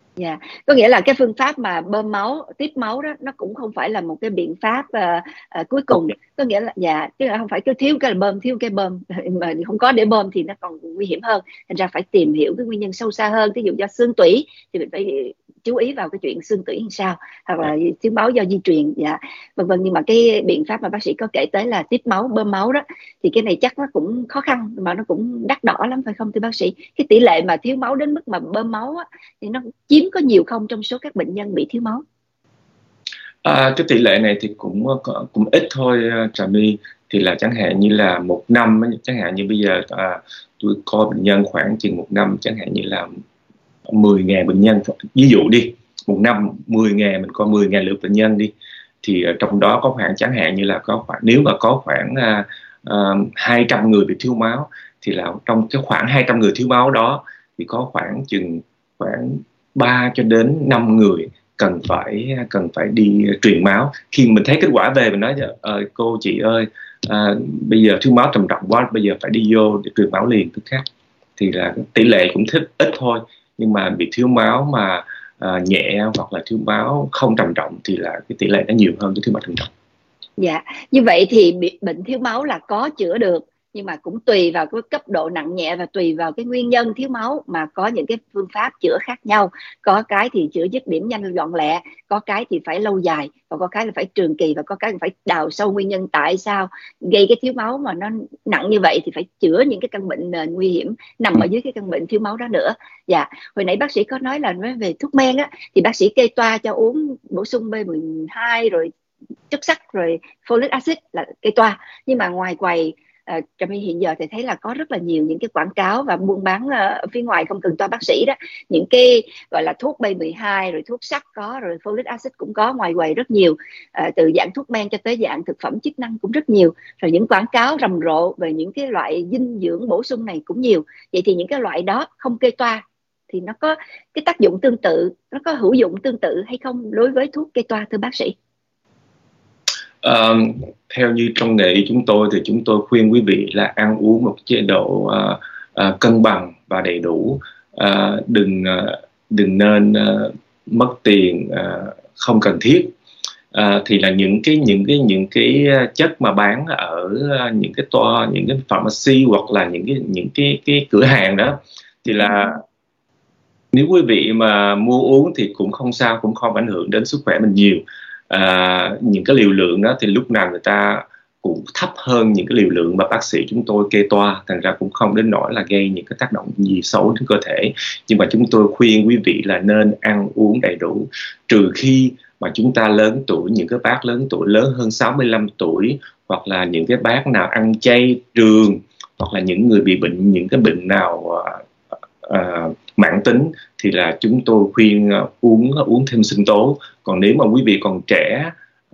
Có nghĩa là cái phương pháp mà bơm máu, tiếp máu đó, nó cũng không phải là một cái biện pháp cuối cùng. Có nghĩa là tức là không phải cứ thiếu cái bơm mà không có để bơm thì nó còn nguy hiểm hơn. Thành ra phải tìm hiểu cái nguyên nhân sâu xa hơn. Ví dụ do xương tủy thì mình phải chú ý vào cái chuyện xương tủy làm sao, hoặc là thiếu máu do di truyền, dạ, vân vân. Nhưng mà cái biện pháp mà bác sĩ có kể tới là tiếp máu, bơm máu đó, thì cái này chắc nó cũng khó khăn mà nó cũng đắt đỏ lắm phải không thưa bác sĩ? Cái tỷ lệ mà thiếu máu đến mức mà bơm máu á, thì nó chiếm có nhiều không trong số các bệnh nhân bị thiếu máu?
Cái tỷ lệ này thì cũng ít thôi, Trà My. Thì là chẳng hạn như là một năm, chẳng hạn như bây giờ tôi coi bệnh nhân khoảng chừng một năm, chẳng hạn như là 10.000 bệnh nhân, ví dụ đi, một năm 10.000, mình coi 10.000 lượt bệnh nhân đi, thì trong đó có khoảng, chẳng hạn như là có khoảng, nếu mà có khoảng 200 người bị thiếu máu, thì là trong cái khoảng 200 người thiếu máu đó thì có khoảng 3 cho đến 5 người cần phải đi truyền máu. Khi mình thấy kết quả về mình nói cô chị ơi, bây giờ thiếu máu trầm trọng quá, bây giờ phải đi vô để truyền máu liền tức khắc. Thì là tỷ lệ cũng ít thôi, nhưng mà bị thiếu máu mà nhẹ hoặc là thiếu máu không trầm trọng thì là cái tỷ lệ nó nhiều hơn cái thiếu máu trầm trọng.
Dạ, như vậy thì bệnh thiếu máu là có chữa được, nhưng mà cũng tùy vào cái cấp độ nặng nhẹ và tùy vào cái nguyên nhân thiếu máu mà có những cái phương pháp chữa khác nhau. Có cái thì chữa dứt điểm nhanh gọn lẹ, có cái thì phải lâu dài, và có cái là phải trường kỳ, và có cái là phải đào sâu nguyên nhân tại sao gây cái thiếu máu mà nó nặng như vậy, thì phải chữa những cái căn bệnh nền nguy hiểm nằm ở dưới cái căn bệnh thiếu máu đó nữa. Dạ, hồi nãy bác sĩ có nói là nói về thuốc men á, thì bác sĩ kê toa cho uống bổ sung B12 rồi chất sắt rồi folic acid là cây toa. Nhưng mà ngoài quầy Trà My hiện giờ thì thấy là có rất là nhiều những cái quảng cáo và buôn bán ở phía ngoài không cần toa bác sĩ đó, những cái gọi là thuốc B12 rồi thuốc sắt có, rồi folic acid cũng có ngoài quầy rất nhiều, từ dạng thuốc men cho tới dạng thực phẩm chức năng cũng rất nhiều, rồi những quảng cáo rầm rộ về những cái loại dinh dưỡng bổ sung này cũng nhiều. Vậy thì những cái loại đó không kê toa thì nó có cái tác dụng tương tự, nó có hữu dụng tương tự hay không đối với thuốc kê toa thưa bác sĩ?
Theo như trong nghề chúng tôi thì chúng tôi khuyên quý vị là ăn uống một chế độ cân bằng và đầy đủ, đừng nên mất tiền không cần thiết. Thì là những cái chất mà bán ở những cái pharmacy hoặc là những cái cửa hàng đó, thì là nếu quý vị mà mua uống thì cũng không sao, cũng không ảnh hưởng đến sức khỏe mình nhiều. Những cái liều lượng đó thì lúc nào người ta cũng thấp hơn những cái liều lượng mà bác sĩ chúng tôi kê toa, thành ra cũng không đến nỗi là gây những cái tác động gì xấu đến cơ thể. Nhưng mà chúng tôi khuyên quý vị là nên ăn uống đầy đủ, trừ khi mà chúng ta lớn tuổi, những cái bác lớn tuổi, lớn hơn 65 tuổi, hoặc là những cái bác nào ăn chay trường, hoặc là những người bị bệnh, những cái bệnh nào mãn tính, thì là chúng tôi khuyên uống thêm sinh tố. Còn nếu mà quý vị còn trẻ,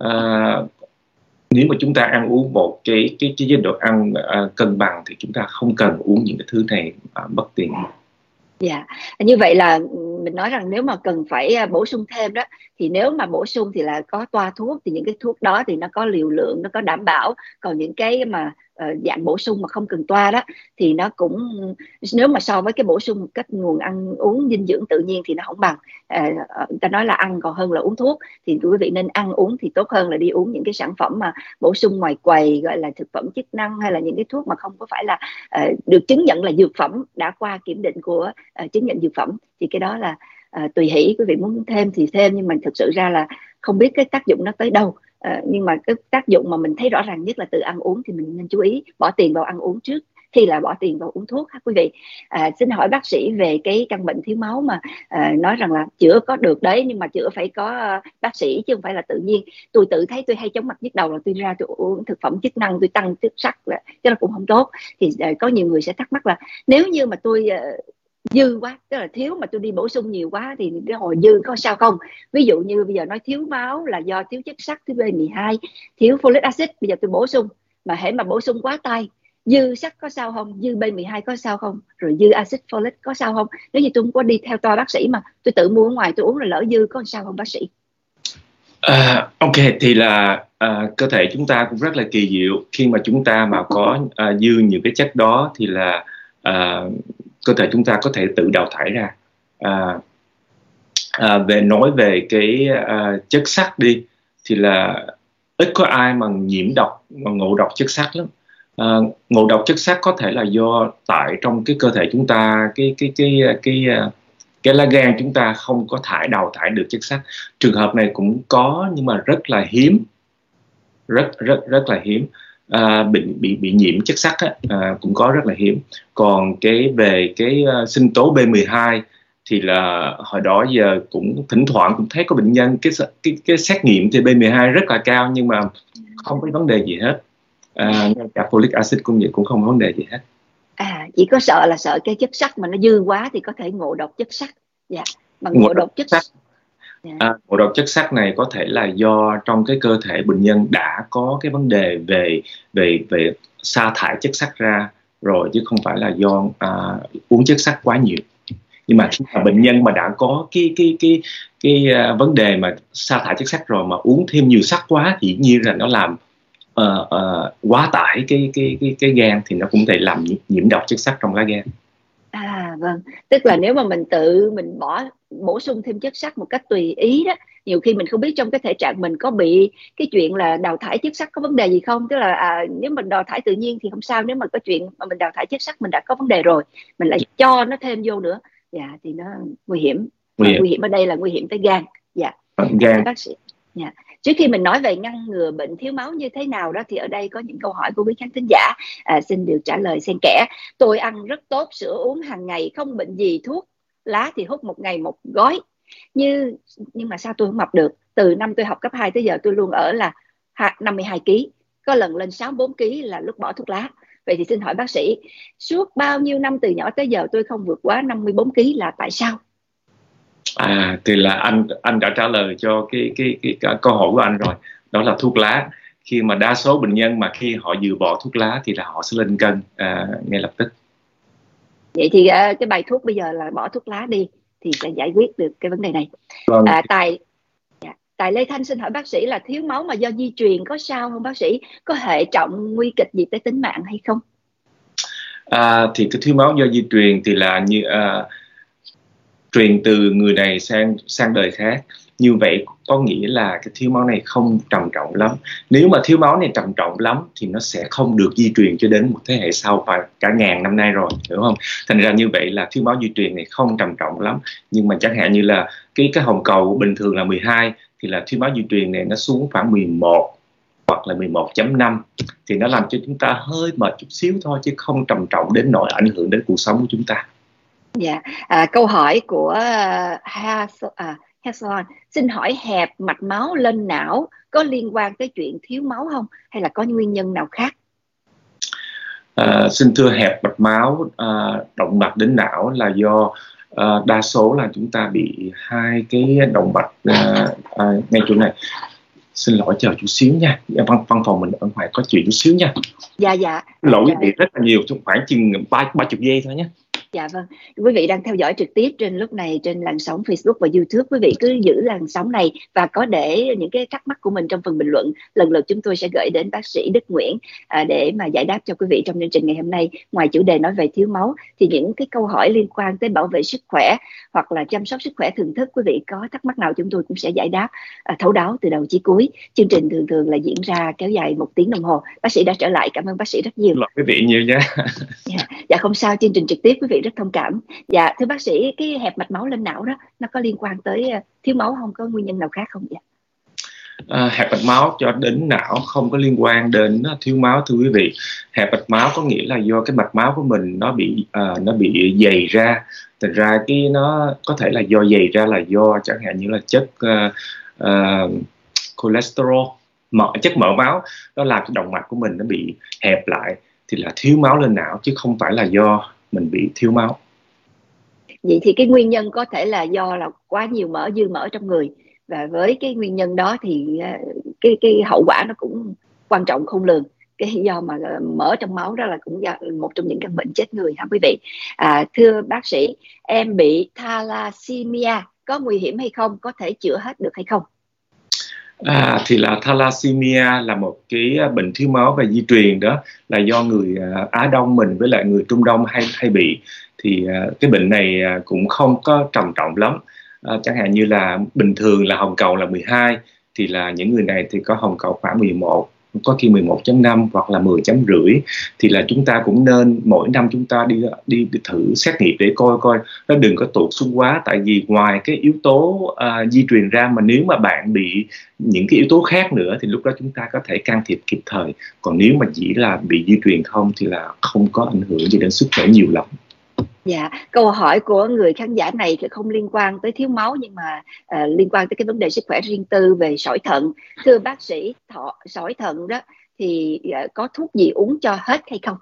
nếu mà chúng ta ăn uống một cái chế độ ăn cân bằng thì chúng ta không cần uống những cái thứ này mất tiền.
Dạ, như vậy là mình nói rằng nếu mà cần phải bổ sung thêm đó, thì nếu mà bổ sung thì là có toa thuốc, thì những cái thuốc đó thì nó có liều lượng, nó có đảm bảo. Còn những cái mà dạng bổ sung mà không cần toa đó thì nó cũng, nếu mà so với cái bổ sung một cách nguồn ăn uống dinh dưỡng tự nhiên thì nó không bằng. Người ta nói là ăn còn hơn là uống thuốc, thì quý vị nên ăn uống thì tốt hơn là đi uống những cái sản phẩm mà bổ sung ngoài quầy, gọi là thực phẩm chức năng, hay là những cái thuốc mà không có phải là được chứng nhận là dược phẩm, đã qua kiểm định của chứng nhận dược phẩm. Thì cái đó là tùy hỷ, quý vị muốn thêm thì thêm, nhưng mà thực sự ra là không biết cái tác dụng nó tới đâu. Nhưng mà cái tác dụng mà mình thấy rõ ràng nhất là từ ăn uống, thì mình nên chú ý bỏ tiền vào ăn uống trước khi là bỏ tiền vào uống thuốc ha quý vị. Xin hỏi bác sĩ về cái căn bệnh thiếu máu mà nói rằng là chữa có được đấy, nhưng mà chữa phải có bác sĩ chứ không phải là tự nhiên. Tôi tự thấy tôi hay chóng mặt nhức đầu là tôi ra tôi uống thực phẩm chức năng, tôi tăng chất sắt, chứ nó cũng không tốt. Thì có nhiều người sẽ thắc mắc là nếu như mà tôi dư quá, tức là thiếu mà tôi đi bổ sung nhiều quá thì cái hồi dư có sao không? Ví dụ như bây giờ nói thiếu máu là do thiếu chất sắt, thiếu B12, thiếu folic acid, bây giờ tôi bổ sung mà hễ mà bổ sung quá tay, dư sắt có sao không, dư B12 có sao không, rồi dư acid folic có sao không? Nếu như tôi không có đi theo toa bác sĩ mà tôi tự mua ở ngoài tôi uống là lỡ dư có sao không bác sĩ?
Ok, thì là cơ thể chúng ta cũng rất là kỳ diệu. Khi mà chúng ta mà có dư những cái chất đó thì là cơ thể chúng ta có thể tự đào thải ra. Nói về cái chất sắt đi, thì là ít có ai mà nhiễm độc, mà ngộ độc chất sắt lắm. Ngộ độc chất sắt có thể là do tại trong cái cơ thể chúng ta cái lá gan chúng ta không có đào thải được chất sắt. Trường hợp này cũng có nhưng mà rất là hiếm, rất là hiếm. Bị nhiễm chất sắt cũng có rất là hiếm. Còn về sinh tố B12 thì là hồi đó giờ cũng thỉnh thoảng cũng thấy có bệnh nhân cái xét nghiệm thì B12 rất là cao nhưng mà không có vấn đề gì hết. Ngay cả folic acid cũng vậy, cũng không có vấn đề gì hết.
Chỉ có sợ cái chất sắt mà nó dư quá thì có thể ngộ độc chất sắt. Dạ, bằng ngộ độc chất sắt.
Ngộ độc chất sắt này có thể là do trong cái cơ thể bệnh nhân đã có cái vấn đề về sa thải chất sắt ra rồi, chứ không phải là do uống chất sắt quá nhiều. Nhưng mà khi mà bệnh nhân mà đã có cái vấn đề mà sa thải chất sắt rồi mà uống thêm nhiều sắt quá thì dĩ nhiên là nó làm quá tải cái gan, thì nó cũng thể làm nhiễm độc chất sắt trong lá gan.
Vâng, tức là nếu mà mình bổ sung thêm chất sắt một cách tùy ý đó, nhiều khi mình không biết trong cái thể trạng mình có bị cái chuyện là đào thải chất sắt có vấn đề gì không. Tức là nếu mình đào thải tự nhiên thì không sao, nếu mà có chuyện mà mình đào thải chất sắt mình đã có vấn đề rồi, mình lại cho nó thêm vô nữa, thì nó nguy hiểm. Nguy hiểm ở đây là nguy hiểm tới gan.
Gan.
Bác sĩ. Trước khi mình nói về ngăn ngừa bệnh thiếu máu như thế nào đó, thì ở đây có những câu hỏi của quý khán thính giả, xin được trả lời xen kẽ. Tôi ăn rất tốt, sữa uống hàng ngày, không bệnh gì, thuốc lá thì hút một ngày một gói. Nhưng mà sao tôi không mập được? Từ năm tôi học cấp 2 tới giờ tôi luôn ở là 52 kg, có lần lên 64 kg là lúc bỏ thuốc lá. Vậy thì xin hỏi bác sĩ, suốt bao nhiêu năm từ nhỏ tới giờ tôi không vượt quá 54 kg là tại sao?
Thì là anh đã trả lời cho cái câu hỏi của anh rồi. Đó là thuốc lá. Khi mà đa số bệnh nhân mà khi họ vừa bỏ thuốc lá thì là họ sẽ lên cân ngay lập tức.
Vậy thì cái bài thuốc bây giờ là bỏ thuốc lá đi thì sẽ giải quyết được cái vấn đề này.
Vâng.
Tài Lê Thanh xin hỏi bác sĩ là thiếu máu mà do di truyền có sao không bác sĩ? Có hệ trọng nguy kịch gì tới tính mạng hay không?
Thì cái thiếu máu do di truyền thì là như truyền từ người này sang đời khác. Như vậy có nghĩa là cái thiếu máu này không trầm trọng lắm. Nếu mà thiếu máu này trầm trọng lắm thì nó sẽ không được di truyền cho đến một thế hệ sau và cả ngàn năm nay rồi, hiểu không? Thành ra như vậy là thiếu máu di truyền này không trầm trọng lắm. Nhưng mà chẳng hạn như là cái hồng cầu bình thường là 12 thì là thiếu máu di truyền này nó xuống khoảng 11 hoặc là 11.5 thì nó làm cho chúng ta hơi mệt chút xíu thôi, chứ không trầm trọng đến nỗi ảnh hưởng đến cuộc sống của chúng ta.
Câu hỏi của Haslon xin hỏi hẹp mạch máu lên não có liên quan tới chuyện thiếu máu không, hay là có nguyên nhân nào khác?
Xin thưa, hẹp mạch máu động mạch đến não là do đa số là chúng ta bị hai cái động mạch ngay chỗ này. Xin lỗi, chờ chút xíu nha, văn phòng mình ở ngoài có chuyện chút xíu nha.
Dạ.
Lỗi bị rất là nhiều, khoảng chừng 30 giây thôi nhé.
Dạ vâng, quý vị đang theo dõi trực tiếp lúc này trên làn sóng Facebook và YouTube. Quý vị cứ giữ làn sóng này và có để những cái thắc mắc của mình trong phần bình luận. Lần lượt chúng tôi sẽ gửi đến bác sĩ Đức Nguyễn để mà giải đáp cho quý vị trong chương trình ngày hôm nay. Ngoài chủ đề nói về thiếu máu thì những cái câu hỏi liên quan tới bảo vệ sức khỏe hoặc là chăm sóc sức khỏe thường thức, quý vị có thắc mắc nào chúng tôi cũng sẽ giải đáp thấu đáo từ đầu chí cuối. Chương trình thường là diễn ra kéo dài 1 tiếng đồng hồ. Bác sĩ đã trở lại, cảm ơn bác sĩ rất nhiều.
Quý vị nhiều nha.
Dạ không sao, chương trình trực tiếp quý vị rất thông cảm. Dạ thưa bác sĩ, cái hẹp mạch máu lên não đó nó có liên quan tới thiếu máu không, có nguyên nhân nào khác không? Dạ.
Hẹp mạch máu cho đến não không có liên quan đến thiếu máu, thưa quý vị. Hẹp mạch máu có nghĩa là do cái mạch máu của mình nó bị dày ra. Thành ra nó có thể là do dày ra là do chẳng hạn như là chất cholesterol, chất mỡ máu, nó làm cho động mạch của mình nó bị hẹp lại thì là thiếu máu lên não, chứ không phải là do mình bị thiếu máu.
Vậy thì cái nguyên nhân có thể là do là quá nhiều mỡ, dư mỡ trong người, và với cái nguyên nhân đó thì cái hậu quả nó cũng quan trọng khôn lường. Cái do mà mỡ trong máu đó là cũng một trong những căn bệnh chết người hả quý vị. Thưa bác sĩ, em bị thalassemia có nguy hiểm hay không, có thể chữa hết được hay không?
Thì là thalassemia là một cái bệnh thiếu máu và di truyền, đó là do người Á Đông mình với lại người Trung Đông hay bị. Thì cái bệnh này cũng không có trầm trọng lắm. Chẳng hạn như là bình thường là hồng cầu là 12 thì là những người này thì có hồng cầu khoảng 11 có khi 11.5 hoặc là 10.5, thì là chúng ta cũng nên mỗi năm chúng ta đi thử xét nghiệm để coi nó đừng có tụt xuống quá. Tại vì ngoài cái yếu tố di truyền ra, mà nếu mà bạn bị những cái yếu tố khác nữa thì lúc đó chúng ta có thể can thiệp kịp thời. Còn nếu mà chỉ là bị di truyền không thì là không có ảnh hưởng gì đến sức khỏe nhiều lắm.
Dạ, câu hỏi của người khán giả này thì không liên quan tới thiếu máu, nhưng mà liên quan tới cái vấn đề sức khỏe riêng tư về sỏi thận. Thưa bác sĩ, sỏi thận đó thì có thuốc gì uống cho hết hay không?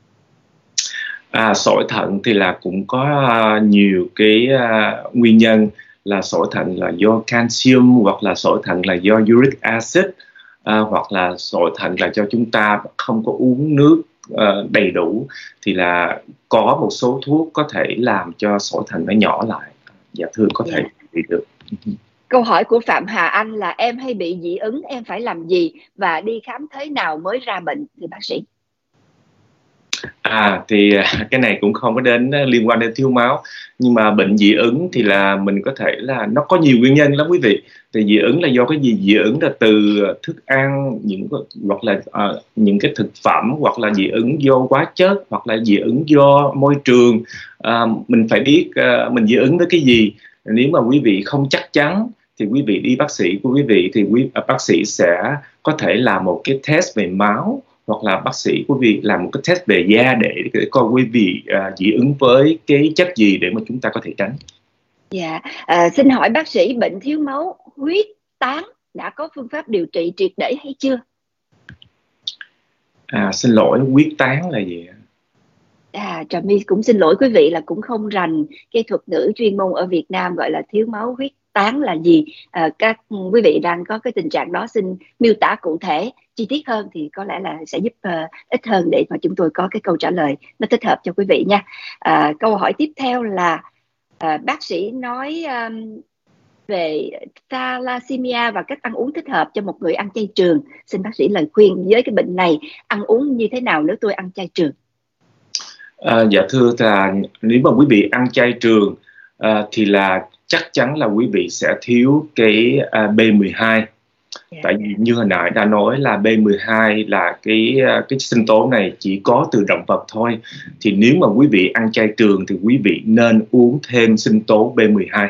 Sỏi thận thì là cũng có nhiều cái nguyên nhân. Là sỏi thận là do calcium, hoặc là sỏi thận là do uric acid, hoặc là sỏi thận là do chúng ta không có uống nước đầy đủ. Thì là có một số thuốc có thể làm cho sỏi thận nó nhỏ lại. Dạ thưa, có thể bị được.
Câu hỏi của Phạm Hà Anh là em hay bị dị ứng, em phải làm gì và đi khám thế nào mới ra bệnh, thưa bác sĩ?
Thì cái này cũng không có liên quan đến thiếu máu, nhưng mà bệnh dị ứng thì là mình có thể là nó có nhiều nguyên nhân lắm quý vị. Thì dị ứng là do cái gì? Dị ứng là từ thức ăn, hoặc là những cái thực phẩm, hoặc là dị ứng do hóa chất, hoặc là dị ứng do môi trường. Mình phải biết mình dị ứng với cái gì. Nếu mà quý vị không chắc chắn thì quý vị đi bác sĩ của quý vị, thì bác sĩ sẽ có thể làm một cái test về máu, hoặc là bác sĩ quý vị làm một cái test về da để coi quý vị dị ứng với cái chất gì để mà chúng ta có thể tránh.
Dạ, xin hỏi bác sĩ, bệnh thiếu máu huyết tán đã có phương pháp điều trị triệt để hay chưa?
Xin lỗi, huyết tán là gì?
Trà My cũng xin lỗi quý vị là cũng không rành cái thuật ngữ chuyên môn ở Việt Nam gọi là thiếu máu huyết tán là gì. Các quý vị đang có cái tình trạng đó, xin miêu tả cụ thể chi tiết hơn thì có lẽ là sẽ giúp ích hơn để mà chúng tôi có cái câu trả lời nó thích hợp cho quý vị nha. Câu hỏi tiếp theo là bác sĩ nói về thalassemia và cách ăn uống thích hợp cho một người ăn chay trường. Xin bác sĩ lời khuyên với cái bệnh này ăn uống như thế nào nếu tôi ăn chay trường?
Dạ thưa, là nếu mà quý vị ăn chay trường thì là chắc chắn là quý vị sẽ thiếu cái B12. Tại vì như hồi nãy đã nói là B12 là cái sinh tố này chỉ có từ động vật thôi. Thì nếu mà quý vị ăn chay trường thì quý vị nên uống thêm sinh tố B12.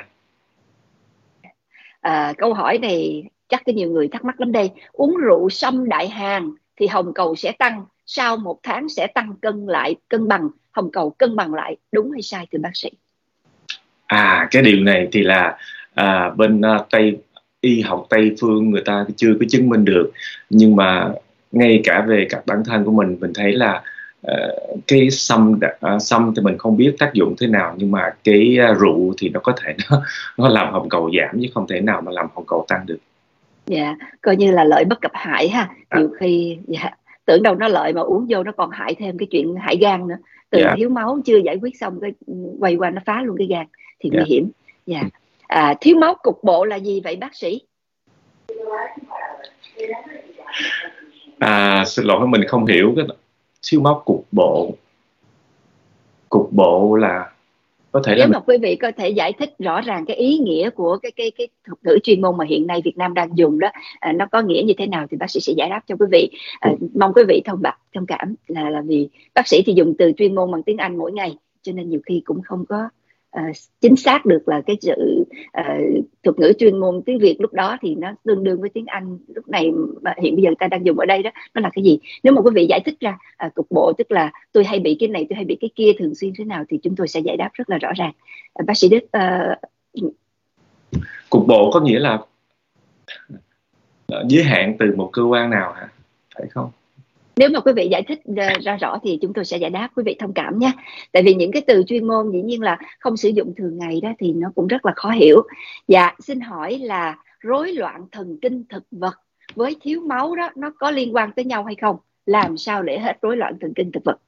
Câu hỏi này chắc có nhiều người thắc mắc lắm đây. Uống rượu sâm đại hàng thì hồng cầu sẽ tăng, sau 1 tháng sẽ tăng cân bằng, hồng cầu cân bằng lại, đúng hay sai thưa bác sĩ?
Cái điều này thì là bên y học Tây phương người ta chưa có chứng minh được. Nhưng mà ngay cả về các bản thân của mình thấy là cái sâm thì mình không biết tác dụng thế nào, nhưng mà cái rượu thì nó có thể nó làm hồng cầu giảm, chứ không thể nào mà làm hồng cầu tăng được.
Dạ, coi như là lợi bất cập hại ha. Nhiều khi tưởng đâu nó lợi mà uống vô nó còn hại thêm cái chuyện hại gan nữa. Từ thiếu máu chưa giải quyết xong cái quay qua nó phá luôn cái gan thì nguy hiểm. Thiếu máu cục bộ là gì vậy bác sĩ?
Xin lỗi, mình không hiểu cái thiếu máu cục bộ. Cục bộ là có thể
nếu mà quý vị có thể giải thích rõ ràng cái ý nghĩa của cái thuật ngữ chuyên môn mà hiện nay Việt Nam đang dùng đó, nó có nghĩa như thế nào thì bác sĩ sẽ giải đáp cho quý vị. Mong quý vị thông cảm là vì bác sĩ thì dùng từ chuyên môn bằng tiếng Anh mỗi ngày, cho nên nhiều khi cũng không có chính xác được là cái sự thuật ngữ chuyên môn tiếng Việt lúc đó thì nó tương đương với tiếng Anh lúc này mà hiện bây giờ ta đang dùng ở đây đó, nó là cái gì. Nếu mà quý vị giải thích ra cục bộ tức là tôi hay bị cái này, tôi hay bị cái kia thường xuyên thế nào thì chúng tôi sẽ giải đáp rất là rõ ràng. Bác sĩ Đức,
cục bộ có nghĩa là giới hạn từ một cơ quan nào hả, phải không?
Nếu mà quý vị giải thích ra rõ thì chúng tôi sẽ giải đáp, quý vị thông cảm nhé. Tại vì những cái từ chuyên môn dĩ nhiên là không sử dụng thường ngày đó thì nó cũng rất là khó hiểu. Dạ, xin hỏi là rối loạn thần kinh thực vật với thiếu máu đó nó có liên quan tới nhau hay không? Làm sao để hết rối loạn thần kinh thực vật?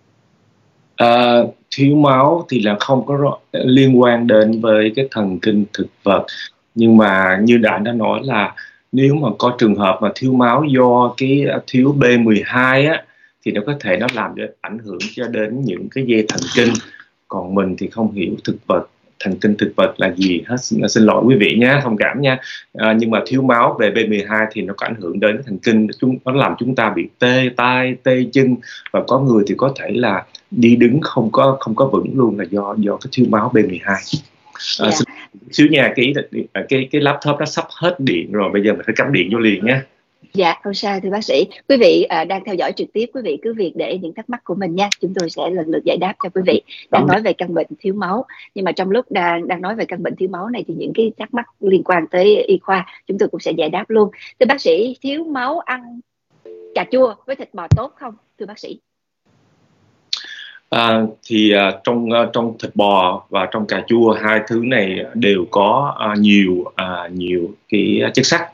Thiếu máu thì là không có liên quan đến với cái thần kinh thực vật. Nhưng mà như đã nói là nếu mà có trường hợp mà thiếu máu do cái thiếu B12 á, thì nó có thể nó làm để ảnh hưởng cho đến những cái dây thần kinh. Còn mình thì không hiểu thực vật thần kinh thực vật là gì hết. Xin lỗi quý vị nhé, thông cảm nha. Nhưng mà thiếu máu về B12 thì nó có ảnh hưởng đến thần kinh, nó làm chúng ta bị tê tay, tê chân, và có người thì có thể là đi đứng không có vững luôn, là do cái thiếu máu B12. Xin xíu nha, cái laptop nó sắp hết điện rồi, bây giờ mình phải cắm điện vô liền nhé.
Dạ, không sao thưa bác sĩ. Quý vị đang theo dõi trực tiếp, quý vị cứ việc để những thắc mắc của mình nha, chúng tôi sẽ lần lượt giải đáp cho quý vị. Đang nói về căn bệnh thiếu máu, nhưng mà trong lúc đang nói về căn bệnh thiếu máu này thì những cái thắc mắc liên quan tới y khoa chúng tôi cũng sẽ giải đáp luôn. Thưa bác sĩ, thiếu máu ăn cà chua với thịt bò tốt không thưa bác sĩ?
Trong thịt bò và trong cà chua, hai thứ này đều có nhiều cái chất sắt.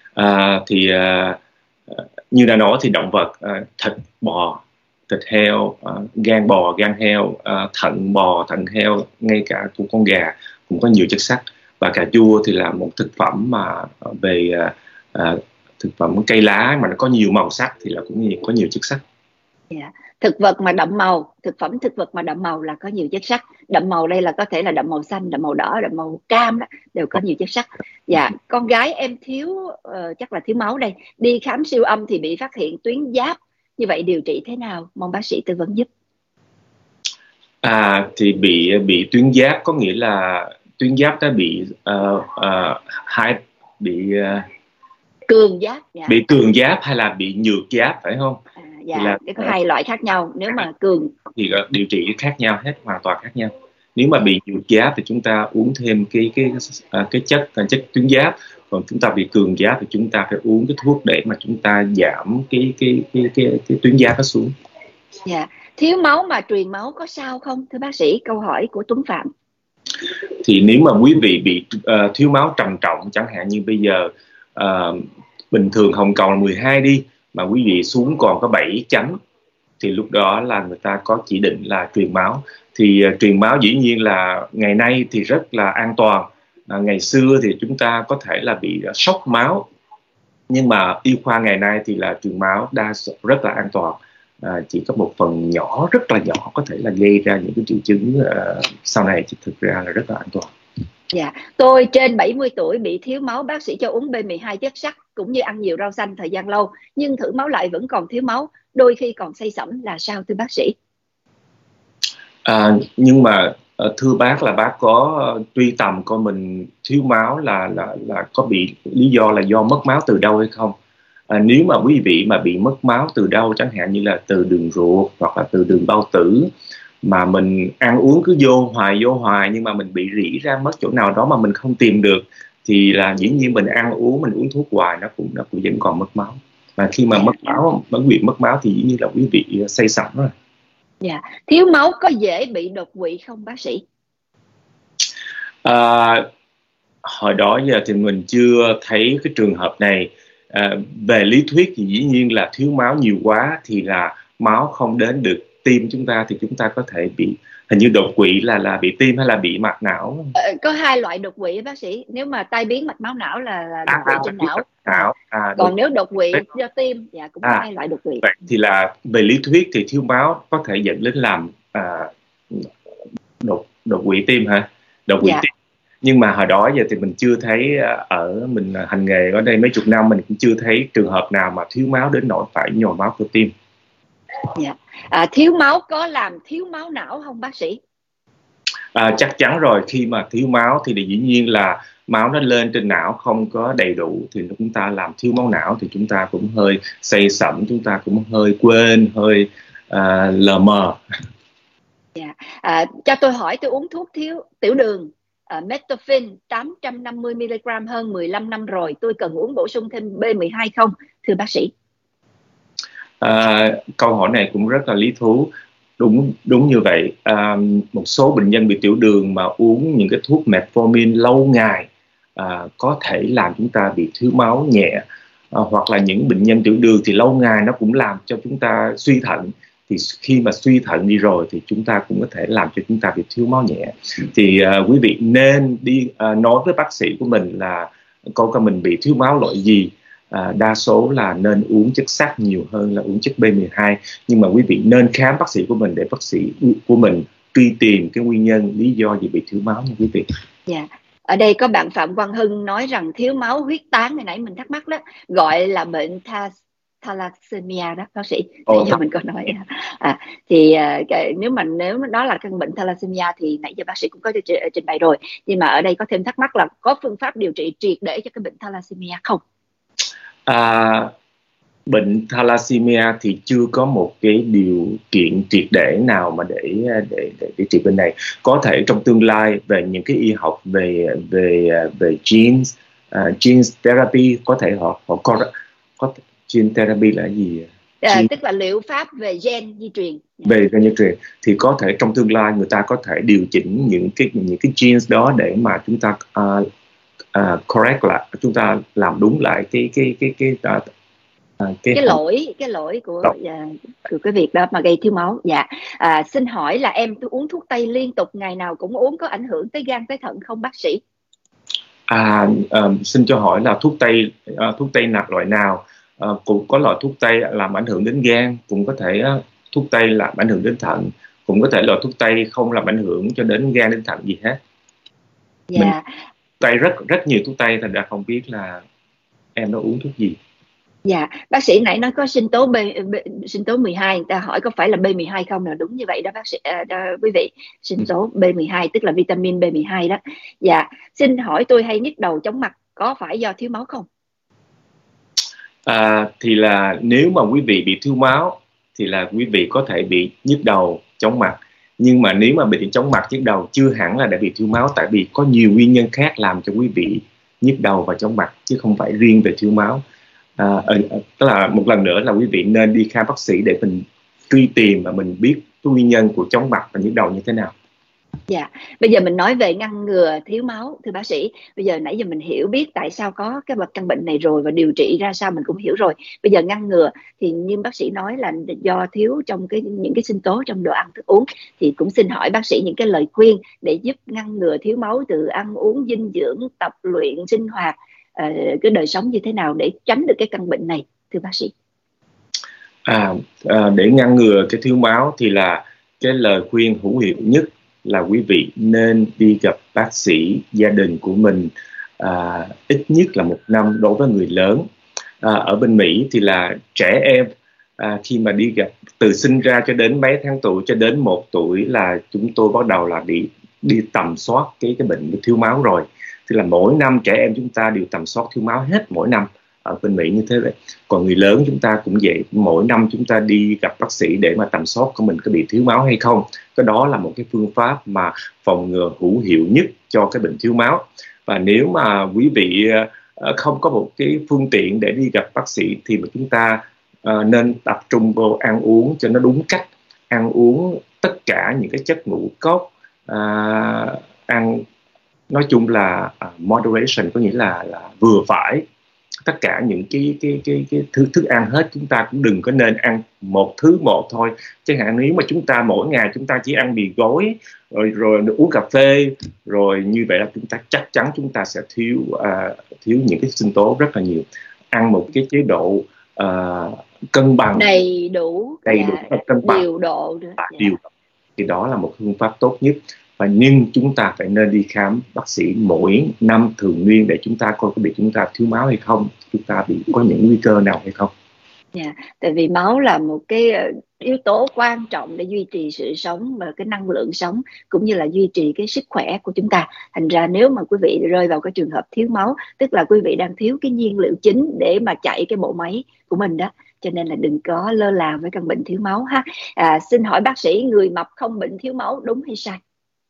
Như đã nói thì động vật, thịt bò, thịt heo, gan bò, gan heo, thận bò, thận heo, ngay cả của con gà cũng có nhiều chất sắt. Và cà chua thì là một thực phẩm mà về thực phẩm cây lá mà nó có nhiều màu sắc thì là cũng có nhiều chất sắt.
Yeah. Thực vật mà đậm màu, thực phẩm thực vật mà đậm màu là có nhiều chất sắt. Đậm màu đây là có thể là đậm màu xanh, đậm màu đỏ, đậm màu cam đó, đều có nhiều chất sắt. Dạ, con gái em thiếu chắc là thiếu máu đây. Đi khám siêu âm thì bị phát hiện tuyến giáp. Như vậy điều trị thế nào? Mong bác sĩ tư vấn giúp.
Thì bị tuyến giáp có nghĩa là tuyến giáp đã bị
cường giáp. Dạ.
Bị cường giáp hay là bị nhược giáp phải không?
Dạ, có hai loại khác nhau. Nếu mà cường
thì điều trị khác nhau hết, hoàn toàn khác nhau. Nếu mà bị nhược giáp thì chúng ta uống thêm cái chất tuyến giáp, còn chúng ta bị cường giáp thì chúng ta phải uống cái thuốc để mà chúng ta giảm cái tuyến giáp nó xuống.
Dạ. Thiếu máu mà truyền máu có sao không thưa bác sĩ? Câu hỏi của Tuấn Phạm.
Thì nếu mà quý vị bị thiếu máu trầm trọng, chẳng hạn như bây giờ bình thường hồng cầu là 12 đi, mà quý vị xuống còn có 7 chấm, thì lúc đó là người ta có chỉ định là truyền máu. Thì truyền máu dĩ nhiên là ngày nay thì rất là an toàn. Ngày xưa thì chúng ta có thể là bị sốc máu, nhưng mà y khoa ngày nay thì là truyền máu rất là an toàn. Chỉ có một phần nhỏ, rất là nhỏ có thể là gây ra những cái triệu chứng sau này, thì thực ra là rất là an toàn.
Dạ, tôi trên 70 tuổi bị thiếu máu, bác sĩ cho uống B12 chất sắt cũng như ăn nhiều rau xanh thời gian lâu, nhưng thử máu lại vẫn còn thiếu máu, đôi khi còn say sẩm, là sao thưa bác sĩ?
Nhưng mà thưa bác, là bác có truy tầm coi mình thiếu máu là có bị lý do là do mất máu từ đâu hay không? Nếu mà quý vị mà bị mất máu từ đâu, chẳng hạn như là từ đường ruột hoặc là từ đường bao tử, mà mình ăn uống cứ vô hoài nhưng mà mình bị rỉ ra mất chỗ nào đó mà mình không tìm được, thì là dĩ nhiên mình ăn uống, mình uống thuốc hoài nó cũng vẫn còn mất máu. Và khi mà quý vị mất máu thì dĩ nhiên là quý vị say sẩm rồi.
Dạ. Thiếu máu có dễ bị đột quỵ không bác sĩ?
Hồi đó giờ thì mình chưa thấy cái trường hợp này. Về lý thuyết thì dĩ nhiên là thiếu máu nhiều quá thì là máu không đến được tim chúng ta, thì chúng ta có thể bị, hình như đột quỵ là bị tim hay là bị mạch não?
Có hai loại đột quỵ bác sĩ. Nếu mà tai biến mạch máu não là đột quỵ trên não. Còn nếu đột quỵ do tim, dạ cũng có hai loại đột quỵ.
Vậy thì là về lý thuyết thì thiếu máu có thể dẫn đến làm đột quỵ tim hả? Đột quỵ tim. Nhưng mà hồi đó giờ thì mình chưa thấy, mình hành nghề ở đây mấy chục năm, mình cũng chưa thấy trường hợp nào mà thiếu máu đến nỗi phải nhồi máu cơ tim.
Dạ. Thiếu máu có làm thiếu máu não không bác sĩ?
Chắc chắn rồi. Khi mà thiếu máu thì dĩ nhiên là máu nó lên trên não không có đầy đủ, thì chúng ta làm thiếu máu não thì chúng ta cũng hơi say sẩm, chúng ta cũng hơi quên, hơi lờ mờ.
Dạ. Cho tôi hỏi, tôi uống thuốc thiếu tiểu đường Metformin 850mg hơn 15 năm rồi, tôi cần uống bổ sung thêm B12 không thưa bác sĩ?
Câu hỏi này cũng rất là lý thú. Đúng như vậy. Một số bệnh nhân bị tiểu đường mà uống những cái thuốc Metformin lâu ngày có thể làm chúng ta bị thiếu máu nhẹ, hoặc là những bệnh nhân tiểu đường thì lâu ngày nó cũng làm cho chúng ta suy thận. Thì khi mà suy thận đi rồi thì chúng ta cũng có thể làm cho chúng ta bị thiếu máu nhẹ. Thì quý vị nên đi nói với bác sĩ của mình là coi mình bị thiếu máu loại gì. Đa số là nên uống chất sắt nhiều hơn là uống chất B12. Nhưng mà quý vị nên khám bác sĩ của mình để bác sĩ của mình truy tìm cái nguyên nhân lý do gì bị thiếu máu nha quý vị.
Dạ. Ở đây có bạn Phạm Quang Hưng nói rằng thiếu máu huyết tán, hồi nãy mình thắc mắc đó, gọi là bệnh thalassemia đó bác sĩ. Nãy giờ mình có nói thì nếu đó là căn bệnh thalassemia thì nãy giờ bác sĩ cũng có trình bày rồi, nhưng mà ở đây có thêm thắc mắc là có phương pháp điều trị triệt để cho cái bệnh thalassemia không?
Bệnh thalassemia thì chưa có một cái điều kiện triệt để nào mà để trị bệnh này. Có thể trong tương lai về những cái y học về genes, genes therapy, có thể họ có gene therapy là gì?
Tức là liệu pháp về gen di truyền.
Về gen di truyền thì có thể trong tương lai người ta có thể điều chỉnh những cái genes đó để mà chúng ta correct lại, chúng ta làm đúng lại cái
lỗi của cái việc đó mà gây thiếu máu. Dạ. Xin hỏi là em uống thuốc tây liên tục ngày nào cũng uống có ảnh hưởng tới gan tới thận không bác sĩ?
Xin cho hỏi là thuốc tây nạp loại nào? Cũng có loại thuốc tây làm ảnh hưởng đến gan, cũng có thể thuốc tây làm ảnh hưởng đến thận, cũng có thể loại thuốc tây không làm ảnh hưởng cho đến gan đến thận gì hết.
Dạ.
Tây rất nhiều thuốc tây, thành ra không biết là em nó uống thuốc gì.
Dạ, bác sĩ nãy nói có sinh tố 12, người ta hỏi có phải là B12 không, là đúng như vậy đó bác sĩ, quý vị. Sinh tố B12 tức là vitamin B12 đó. Dạ, xin hỏi tôi hay nhức đầu chóng mặt có phải do thiếu máu không?
Thì là nếu mà quý vị bị thiếu máu thì là quý vị có thể bị nhức đầu chóng mặt, nhưng mà nếu mà bị chóng mặt nhức đầu chưa hẳn là đã bị thiếu máu, tại vì có nhiều nguyên nhân khác làm cho quý vị nhức đầu và chóng mặt chứ không phải riêng về thiếu máu. Tức là một lần nữa là quý vị nên đi khám bác sĩ để mình truy tìm và mình biết cái nguyên nhân của chóng mặt và nhức đầu như thế nào.
Dạ, bây giờ mình nói về ngăn ngừa thiếu máu, thưa bác sĩ. Bây giờ nãy giờ mình hiểu biết tại sao có cái căn bệnh này rồi và điều trị ra sao mình cũng hiểu rồi. Bây giờ ngăn ngừa thì như bác sĩ nói là do thiếu trong những cái sinh tố trong đồ ăn thức uống, thì cũng xin hỏi bác sĩ những cái lời khuyên để giúp ngăn ngừa thiếu máu từ ăn uống, dinh dưỡng, tập luyện, sinh hoạt, cái đời sống như thế nào để tránh được cái căn bệnh này, thưa bác sĩ?
Để ngăn ngừa cái thiếu máu thì là cái lời khuyên hữu hiệu nhất là quý vị nên đi gặp bác sĩ gia đình của mình ít nhất là 1 năm đối với người lớn. Ở bên Mỹ thì là trẻ em khi mà đi gặp từ sinh ra cho đến mấy tháng tuổi cho đến 1 tuổi là chúng tôi bắt đầu là đi tầm soát cái bệnh thiếu máu rồi. Thì là mỗi năm trẻ em chúng ta đều tầm soát thiếu máu hết mỗi năm, ở bên Mỹ như thế vậy. Còn người lớn chúng ta cũng vậy, mỗi năm chúng ta đi gặp bác sĩ để mà tầm soát của mình có bị thiếu máu hay không. Cái đó là một cái phương pháp mà phòng ngừa hữu hiệu nhất cho cái bệnh thiếu máu. Và nếu mà quý vị không có một cái phương tiện để đi gặp bác sĩ thì mà chúng ta nên tập trung vào ăn uống cho nó đúng cách, ăn uống tất cả những cái chất ngũ cốc, ăn nói chung là moderation, có nghĩa là vừa phải. Tất cả những cái thức ăn hết, chúng ta cũng đừng có nên ăn một thứ một thôi. Chẳng hạn nếu mà chúng ta mỗi ngày chúng ta chỉ ăn mì gói rồi uống cà phê rồi như vậy là chúng ta chắc chắn chúng ta sẽ thiếu những cái sinh tố rất là nhiều. Ăn một cái chế độ cân bằng,
đầy đủ
cân bằng,
điều độ
thì đó là một phương pháp tốt nhất. Nhưng chúng ta phải nên đi khám bác sĩ mỗi năm thường niên để chúng ta coi có bị chúng ta thiếu máu hay không, chúng ta có những nguy cơ nào hay không.
Tại vì máu là một cái yếu tố quan trọng để duy trì sự sống và cái năng lượng sống, cũng như là duy trì cái sức khỏe của chúng ta. Thành ra nếu mà quý vị rơi vào cái trường hợp thiếu máu, tức là quý vị đang thiếu cái nhiên liệu chính để mà chạy cái bộ máy của mình đó. Cho nên là đừng có lơ là với căn bệnh thiếu máu ha. Xin hỏi bác sĩ, người mập không bệnh thiếu máu đúng hay sai?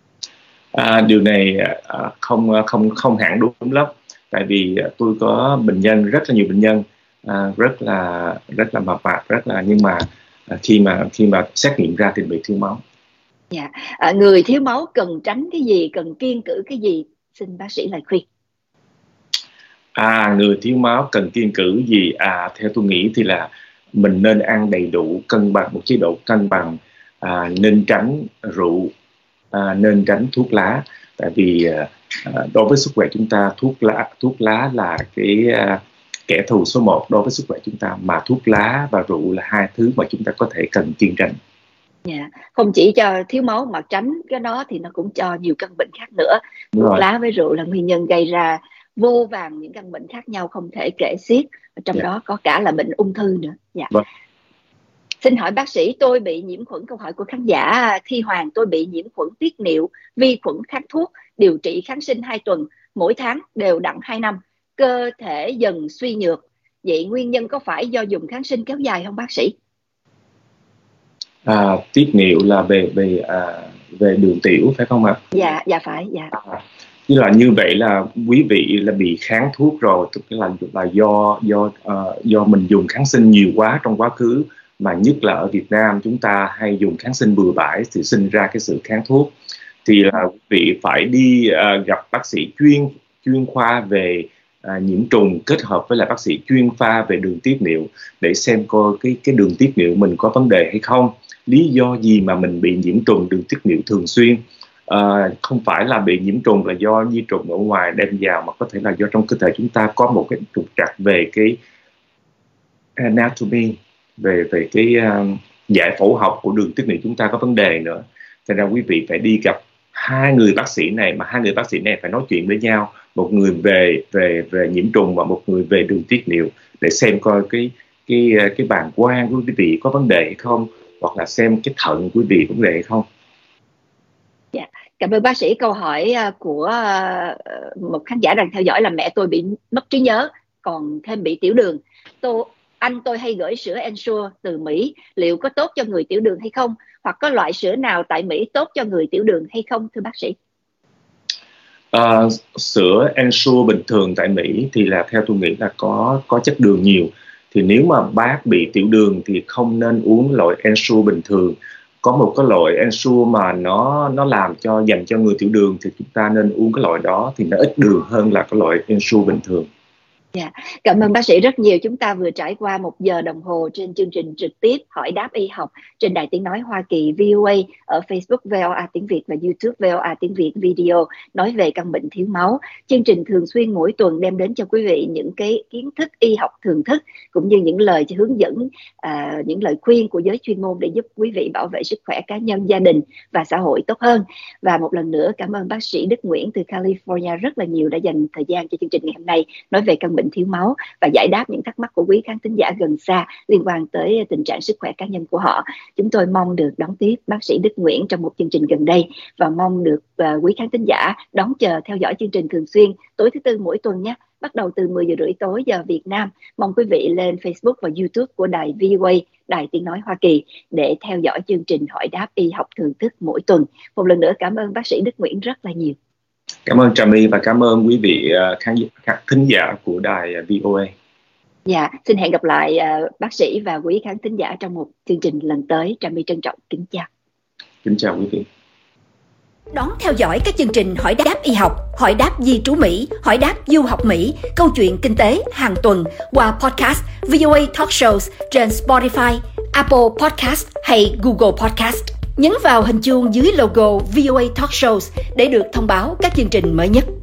Điều này không hẳn đúng lắm, tại vì tôi có bệnh nhân, rất là nhiều bệnh nhân rất là mập mạp, nhưng mà khi mà xét nghiệm ra thì bị thiếu máu.
Người thiếu máu cần tránh cái gì, cần kiêng cữ cái gì, xin bác sĩ lời khuyên.
Người thiếu máu cần kiêng cữ gì? Theo tôi nghĩ thì là mình nên ăn đầy đủ, cân bằng, một chế độ cân bằng, nên tránh rượu, nên tránh thuốc lá. Tại vì đối với sức khỏe chúng ta, thuốc lá là cái kẻ thù số 1 đối với sức khỏe chúng ta, mà thuốc lá và rượu là 2 thứ mà chúng ta có thể cần kiêng tránh.
Không chỉ cho thiếu máu mà tránh cái đó thì nó cũng cho nhiều căn bệnh khác nữa. Thuốc lá với rượu là nguyên nhân gây ra vô vàn những căn bệnh khác nhau không thể kể xiết, trong đó có cả là bệnh ung thư nữa. Xin hỏi bác sĩ, tôi bị nhiễm khuẩn, câu hỏi của khán giả Thi Hoàng, tôi bị nhiễm khuẩn tiết niệu, vi khuẩn kháng thuốc, điều trị kháng sinh 2 tuần, mỗi tháng đều đặn 2 năm, cơ thể dần suy nhược. Vậy nguyên nhân có phải do dùng kháng sinh kéo dài không bác sĩ?
Tiết niệu là về đường tiểu phải không ạ?
Dạ phải.
Như là như vậy là quý vị là bị kháng thuốc rồi, tức là do mình dùng kháng sinh nhiều quá trong quá khứ, mà nhất là ở Việt Nam chúng ta hay dùng kháng sinh bừa bãi thì sinh ra cái sự kháng thuốc. Thì là quý vị phải đi gặp bác sĩ chuyên khoa về nhiễm trùng kết hợp với lại bác sĩ chuyên khoa về đường tiết niệu để xem coi cái đường tiết niệu mình có vấn đề hay không, lý do gì mà mình bị nhiễm trùng đường tiết niệu thường xuyên. Không phải là bị nhiễm trùng là do vi trùng ở ngoài đem vào, mà có thể là do trong cơ thể chúng ta có một cái trục trặc về cái anatomy, về cái giải phẫu học của đường tiết niệu chúng ta có vấn đề nữa. Thành ra quý vị phải đi gặp hai người bác sĩ này, mà hai người bác sĩ này phải nói chuyện với nhau, một người về nhiễm trùng và một người về đường tiết niệu, để xem coi cái bàng quang của quý vị có vấn đề hay không, hoặc là xem cái thận của quý vị có vấn đề hay không.
Cảm ơn bác sĩ. Câu hỏi của một khán giả đang theo dõi là mẹ tôi bị mất trí nhớ, còn thêm bị tiểu đường. Anh tôi hay gửi sữa Ensure từ Mỹ, liệu có tốt cho người tiểu đường hay không? Hoặc có loại sữa nào tại Mỹ tốt cho người tiểu đường hay không thưa bác sĩ?
Sữa Ensure bình thường tại Mỹ thì là theo tôi nghĩ là có chất đường nhiều. Thì nếu mà bác bị tiểu đường thì không nên uống loại Ensure bình thường. Có một cái loại Ensure mà nó làm dành cho người tiểu đường thì chúng ta nên uống cái loại đó, thì nó ít đường hơn là cái loại Ensure bình thường.
Cảm ơn bác sĩ rất nhiều. Chúng ta vừa trải qua 1 giờ đồng hồ trên chương trình trực tiếp hỏi đáp y học trên Đài Tiếng Nói Hoa Kỳ VOA, ở Facebook VOA Tiếng Việt và YouTube VOA Tiếng Việt Video, nói về căn bệnh thiếu máu. Chương trình thường xuyên mỗi tuần đem đến cho quý vị những cái kiến thức y học thường thức, cũng như những lời hướng dẫn, những lời khuyên của giới chuyên môn để giúp quý vị bảo vệ sức khỏe cá nhân, gia đình và xã hội tốt hơn. Và một lần nữa cảm ơn bác sĩ Đức Nguyễn từ California rất là nhiều đã dành thời gian cho chương trình ngày hôm nay, nói về căn bệnh thiếu máu và giải đáp những thắc mắc của quý khán thính giả gần xa liên quan tới tình trạng sức khỏe cá nhân của họ. Chúng tôi mong được đón tiếp bác sĩ Đức Nguyễn trong một chương trình gần đây, và mong được quý khán thính giả đón chờ theo dõi chương trình thường xuyên tối thứ Tư mỗi tuần nhé, bắt đầu từ 10 giờ rưỡi tối giờ Việt Nam. Mong quý vị lên Facebook và YouTube của đài VOA, Đài Tiếng Nói Hoa Kỳ, để theo dõi chương trình hỏi đáp y học thường thức mỗi tuần. Một lần nữa cảm ơn bác sĩ Đức Nguyễn rất là nhiều.
Cảm ơn Trà My và cảm ơn quý vị thính giả của đài VOA.
Xin hẹn gặp lại bác sĩ và quý khán thính giả trong một chương trình lần tới. Trà My trân trọng kính chào.
Kính chào quý vị.
Đón theo dõi các chương trình hỏi đáp y học, hỏi đáp di trú Mỹ, hỏi đáp du học Mỹ, câu chuyện kinh tế hàng tuần qua podcast VOA Talk Shows trên Spotify, Apple Podcast hay Google Podcast. Nhấn vào hình chuông dưới logo VOA Talk Shows để được thông báo các chương trình mới nhất.